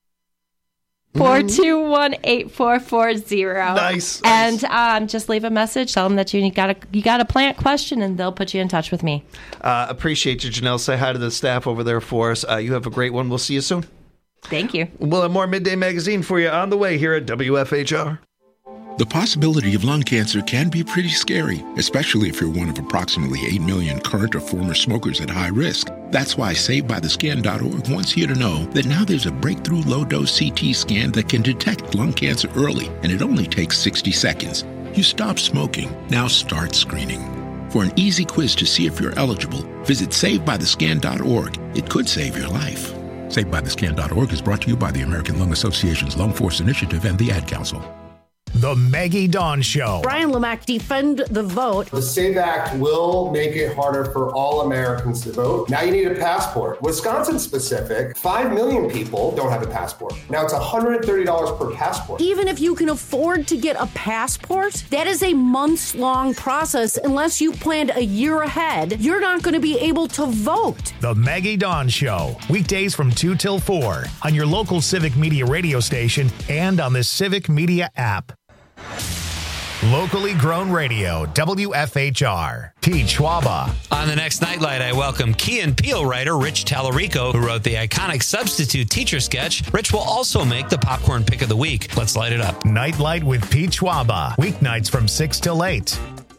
Speaker 24: four two one, eight four four zero.
Speaker 17: Nice.
Speaker 24: And um, just leave a message. Tell them that you got a you got a plant question, and they'll put you in touch with me.
Speaker 17: Uh, appreciate you, Janelle. Say hi to the staff over there for us. Uh, you have a great one. We'll see you soon.
Speaker 24: Thank you.
Speaker 17: We'll have more Midday Magazine for you on the way here at W F H R.
Speaker 2: The possibility of lung cancer can be pretty scary, especially if you're one of approximately eight million current or former smokers at high risk. That's why Saved By The Scan dot org wants you to know that now there's a breakthrough low-dose C T scan that can detect lung cancer early, and it only takes sixty seconds. You stop smoking, now start screening. For an easy quiz to see if you're eligible, visit Saved By The Scan dot org. It could save your life. Saved By The Scan dot org is brought to you by the American Lung Association's Lung Force Initiative and the Ad Council.
Speaker 1: The Maggie Dawn Show.
Speaker 16: Brian Lemack, defend the vote.
Speaker 6: The SAVE Act will make it harder for all Americans to vote. Now you need a passport. Wisconsin specific, five million people don't have a passport. Now it's one hundred thirty dollars per passport.
Speaker 16: Even if you can afford to get a passport, that is a months-long process. Unless you planned a year ahead, you're not going to be able to vote.
Speaker 1: The Maggie Dawn Show. Weekdays from two till four on your local Civic Media radio station and on the Civic Media app. Locally grown radio, W F H R. Pete Schwaba.
Speaker 14: On the next Nightlight, I welcome Key and Peele writer Rich Tallarico, who wrote the iconic substitute teacher sketch. Rich will also make the popcorn pick of the week. Let's light it up.
Speaker 1: Nightlight with Pete Schwaba. Weeknights from six till eight.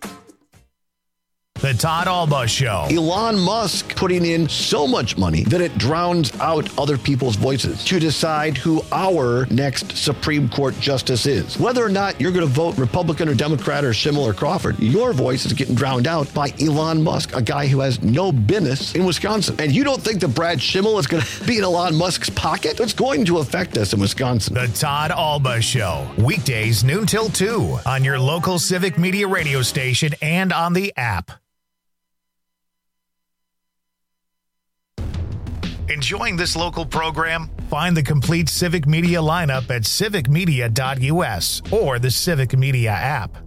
Speaker 1: The Todd Alba Show.
Speaker 7: Elon Musk putting in so much money that it drowns out other people's voices to decide who our next Supreme Court justice is. Whether or not you're going to vote Republican or Democrat or Schimmel or Crawford, your voice is getting drowned out by Elon Musk, a guy who has no business in Wisconsin. And you don't think that Brad Schimmel is going to be in Elon Musk's pocket? It's going to affect us in Wisconsin.
Speaker 1: The Todd Alba Show. Weekdays noon till two on your local Civic Media radio station and on the app. Enjoying this local program? Find the complete Civic Media lineup at civic media dot u s or the Civic Media app.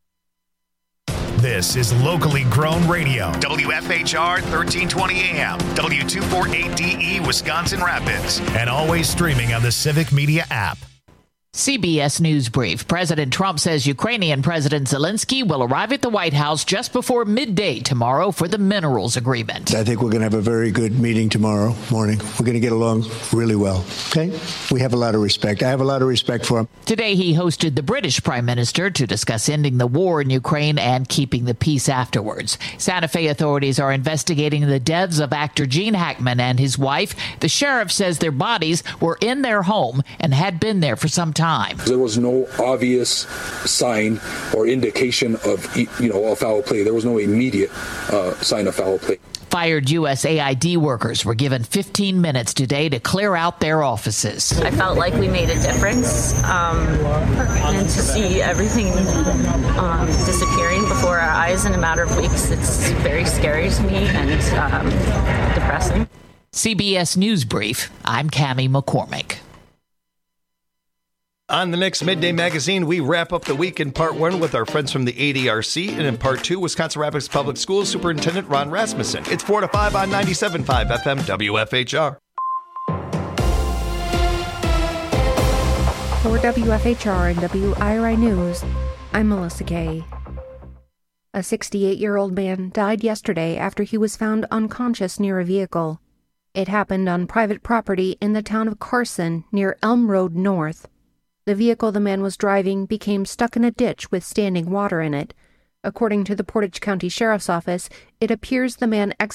Speaker 1: This is locally grown radio. W F H R thirteen twenty A M, W two forty-eight D E, Wisconsin Rapids, and always streaming on the Civic Media app.
Speaker 8: C B S News Brief. President Trump says Ukrainian President Zelensky will arrive at the White House just before midday tomorrow for the minerals agreement.
Speaker 10: I think we're going to have a very good meeting tomorrow morning. We're going to get along really well. Okay? We have a lot of respect. I have a lot of respect for him.
Speaker 8: Today, he hosted the British Prime Minister to discuss ending the war in Ukraine and keeping the peace afterwards. Santa Fe authorities are investigating the deaths of actor Gene Hackman and his wife. The sheriff says their bodies were in their home and had been there for some time. Time.
Speaker 25: There was no obvious sign or indication of, you know, a foul play. There was no immediate uh, sign of foul play.
Speaker 8: Fired U S A I D workers were given fifteen minutes today to clear out their offices.
Speaker 26: I felt like we made a difference, um, and to see everything um, disappearing before our eyes in a matter of weeks, it's very scary to me and um, depressing.
Speaker 8: C B S News Brief, I'm Cammie McCormick.
Speaker 17: On the next Midday Magazine, we wrap up the week in part one with our friends from the A D R C, and in part two, Wisconsin Rapids Public Schools Superintendent Ron Rasmussen. It's four to five on ninety-seven point five F M W F H R.
Speaker 5: For W F H R and W I R I News, I'm Melissa Kay. A sixty-eight-year-old man died yesterday after he was found unconscious near a vehicle. It happened on private property in the town of Carson near Elm Road North. The vehicle the man was driving became stuck in a ditch with standing water in it. According to the Portage County Sheriff's Office, it appears the man exited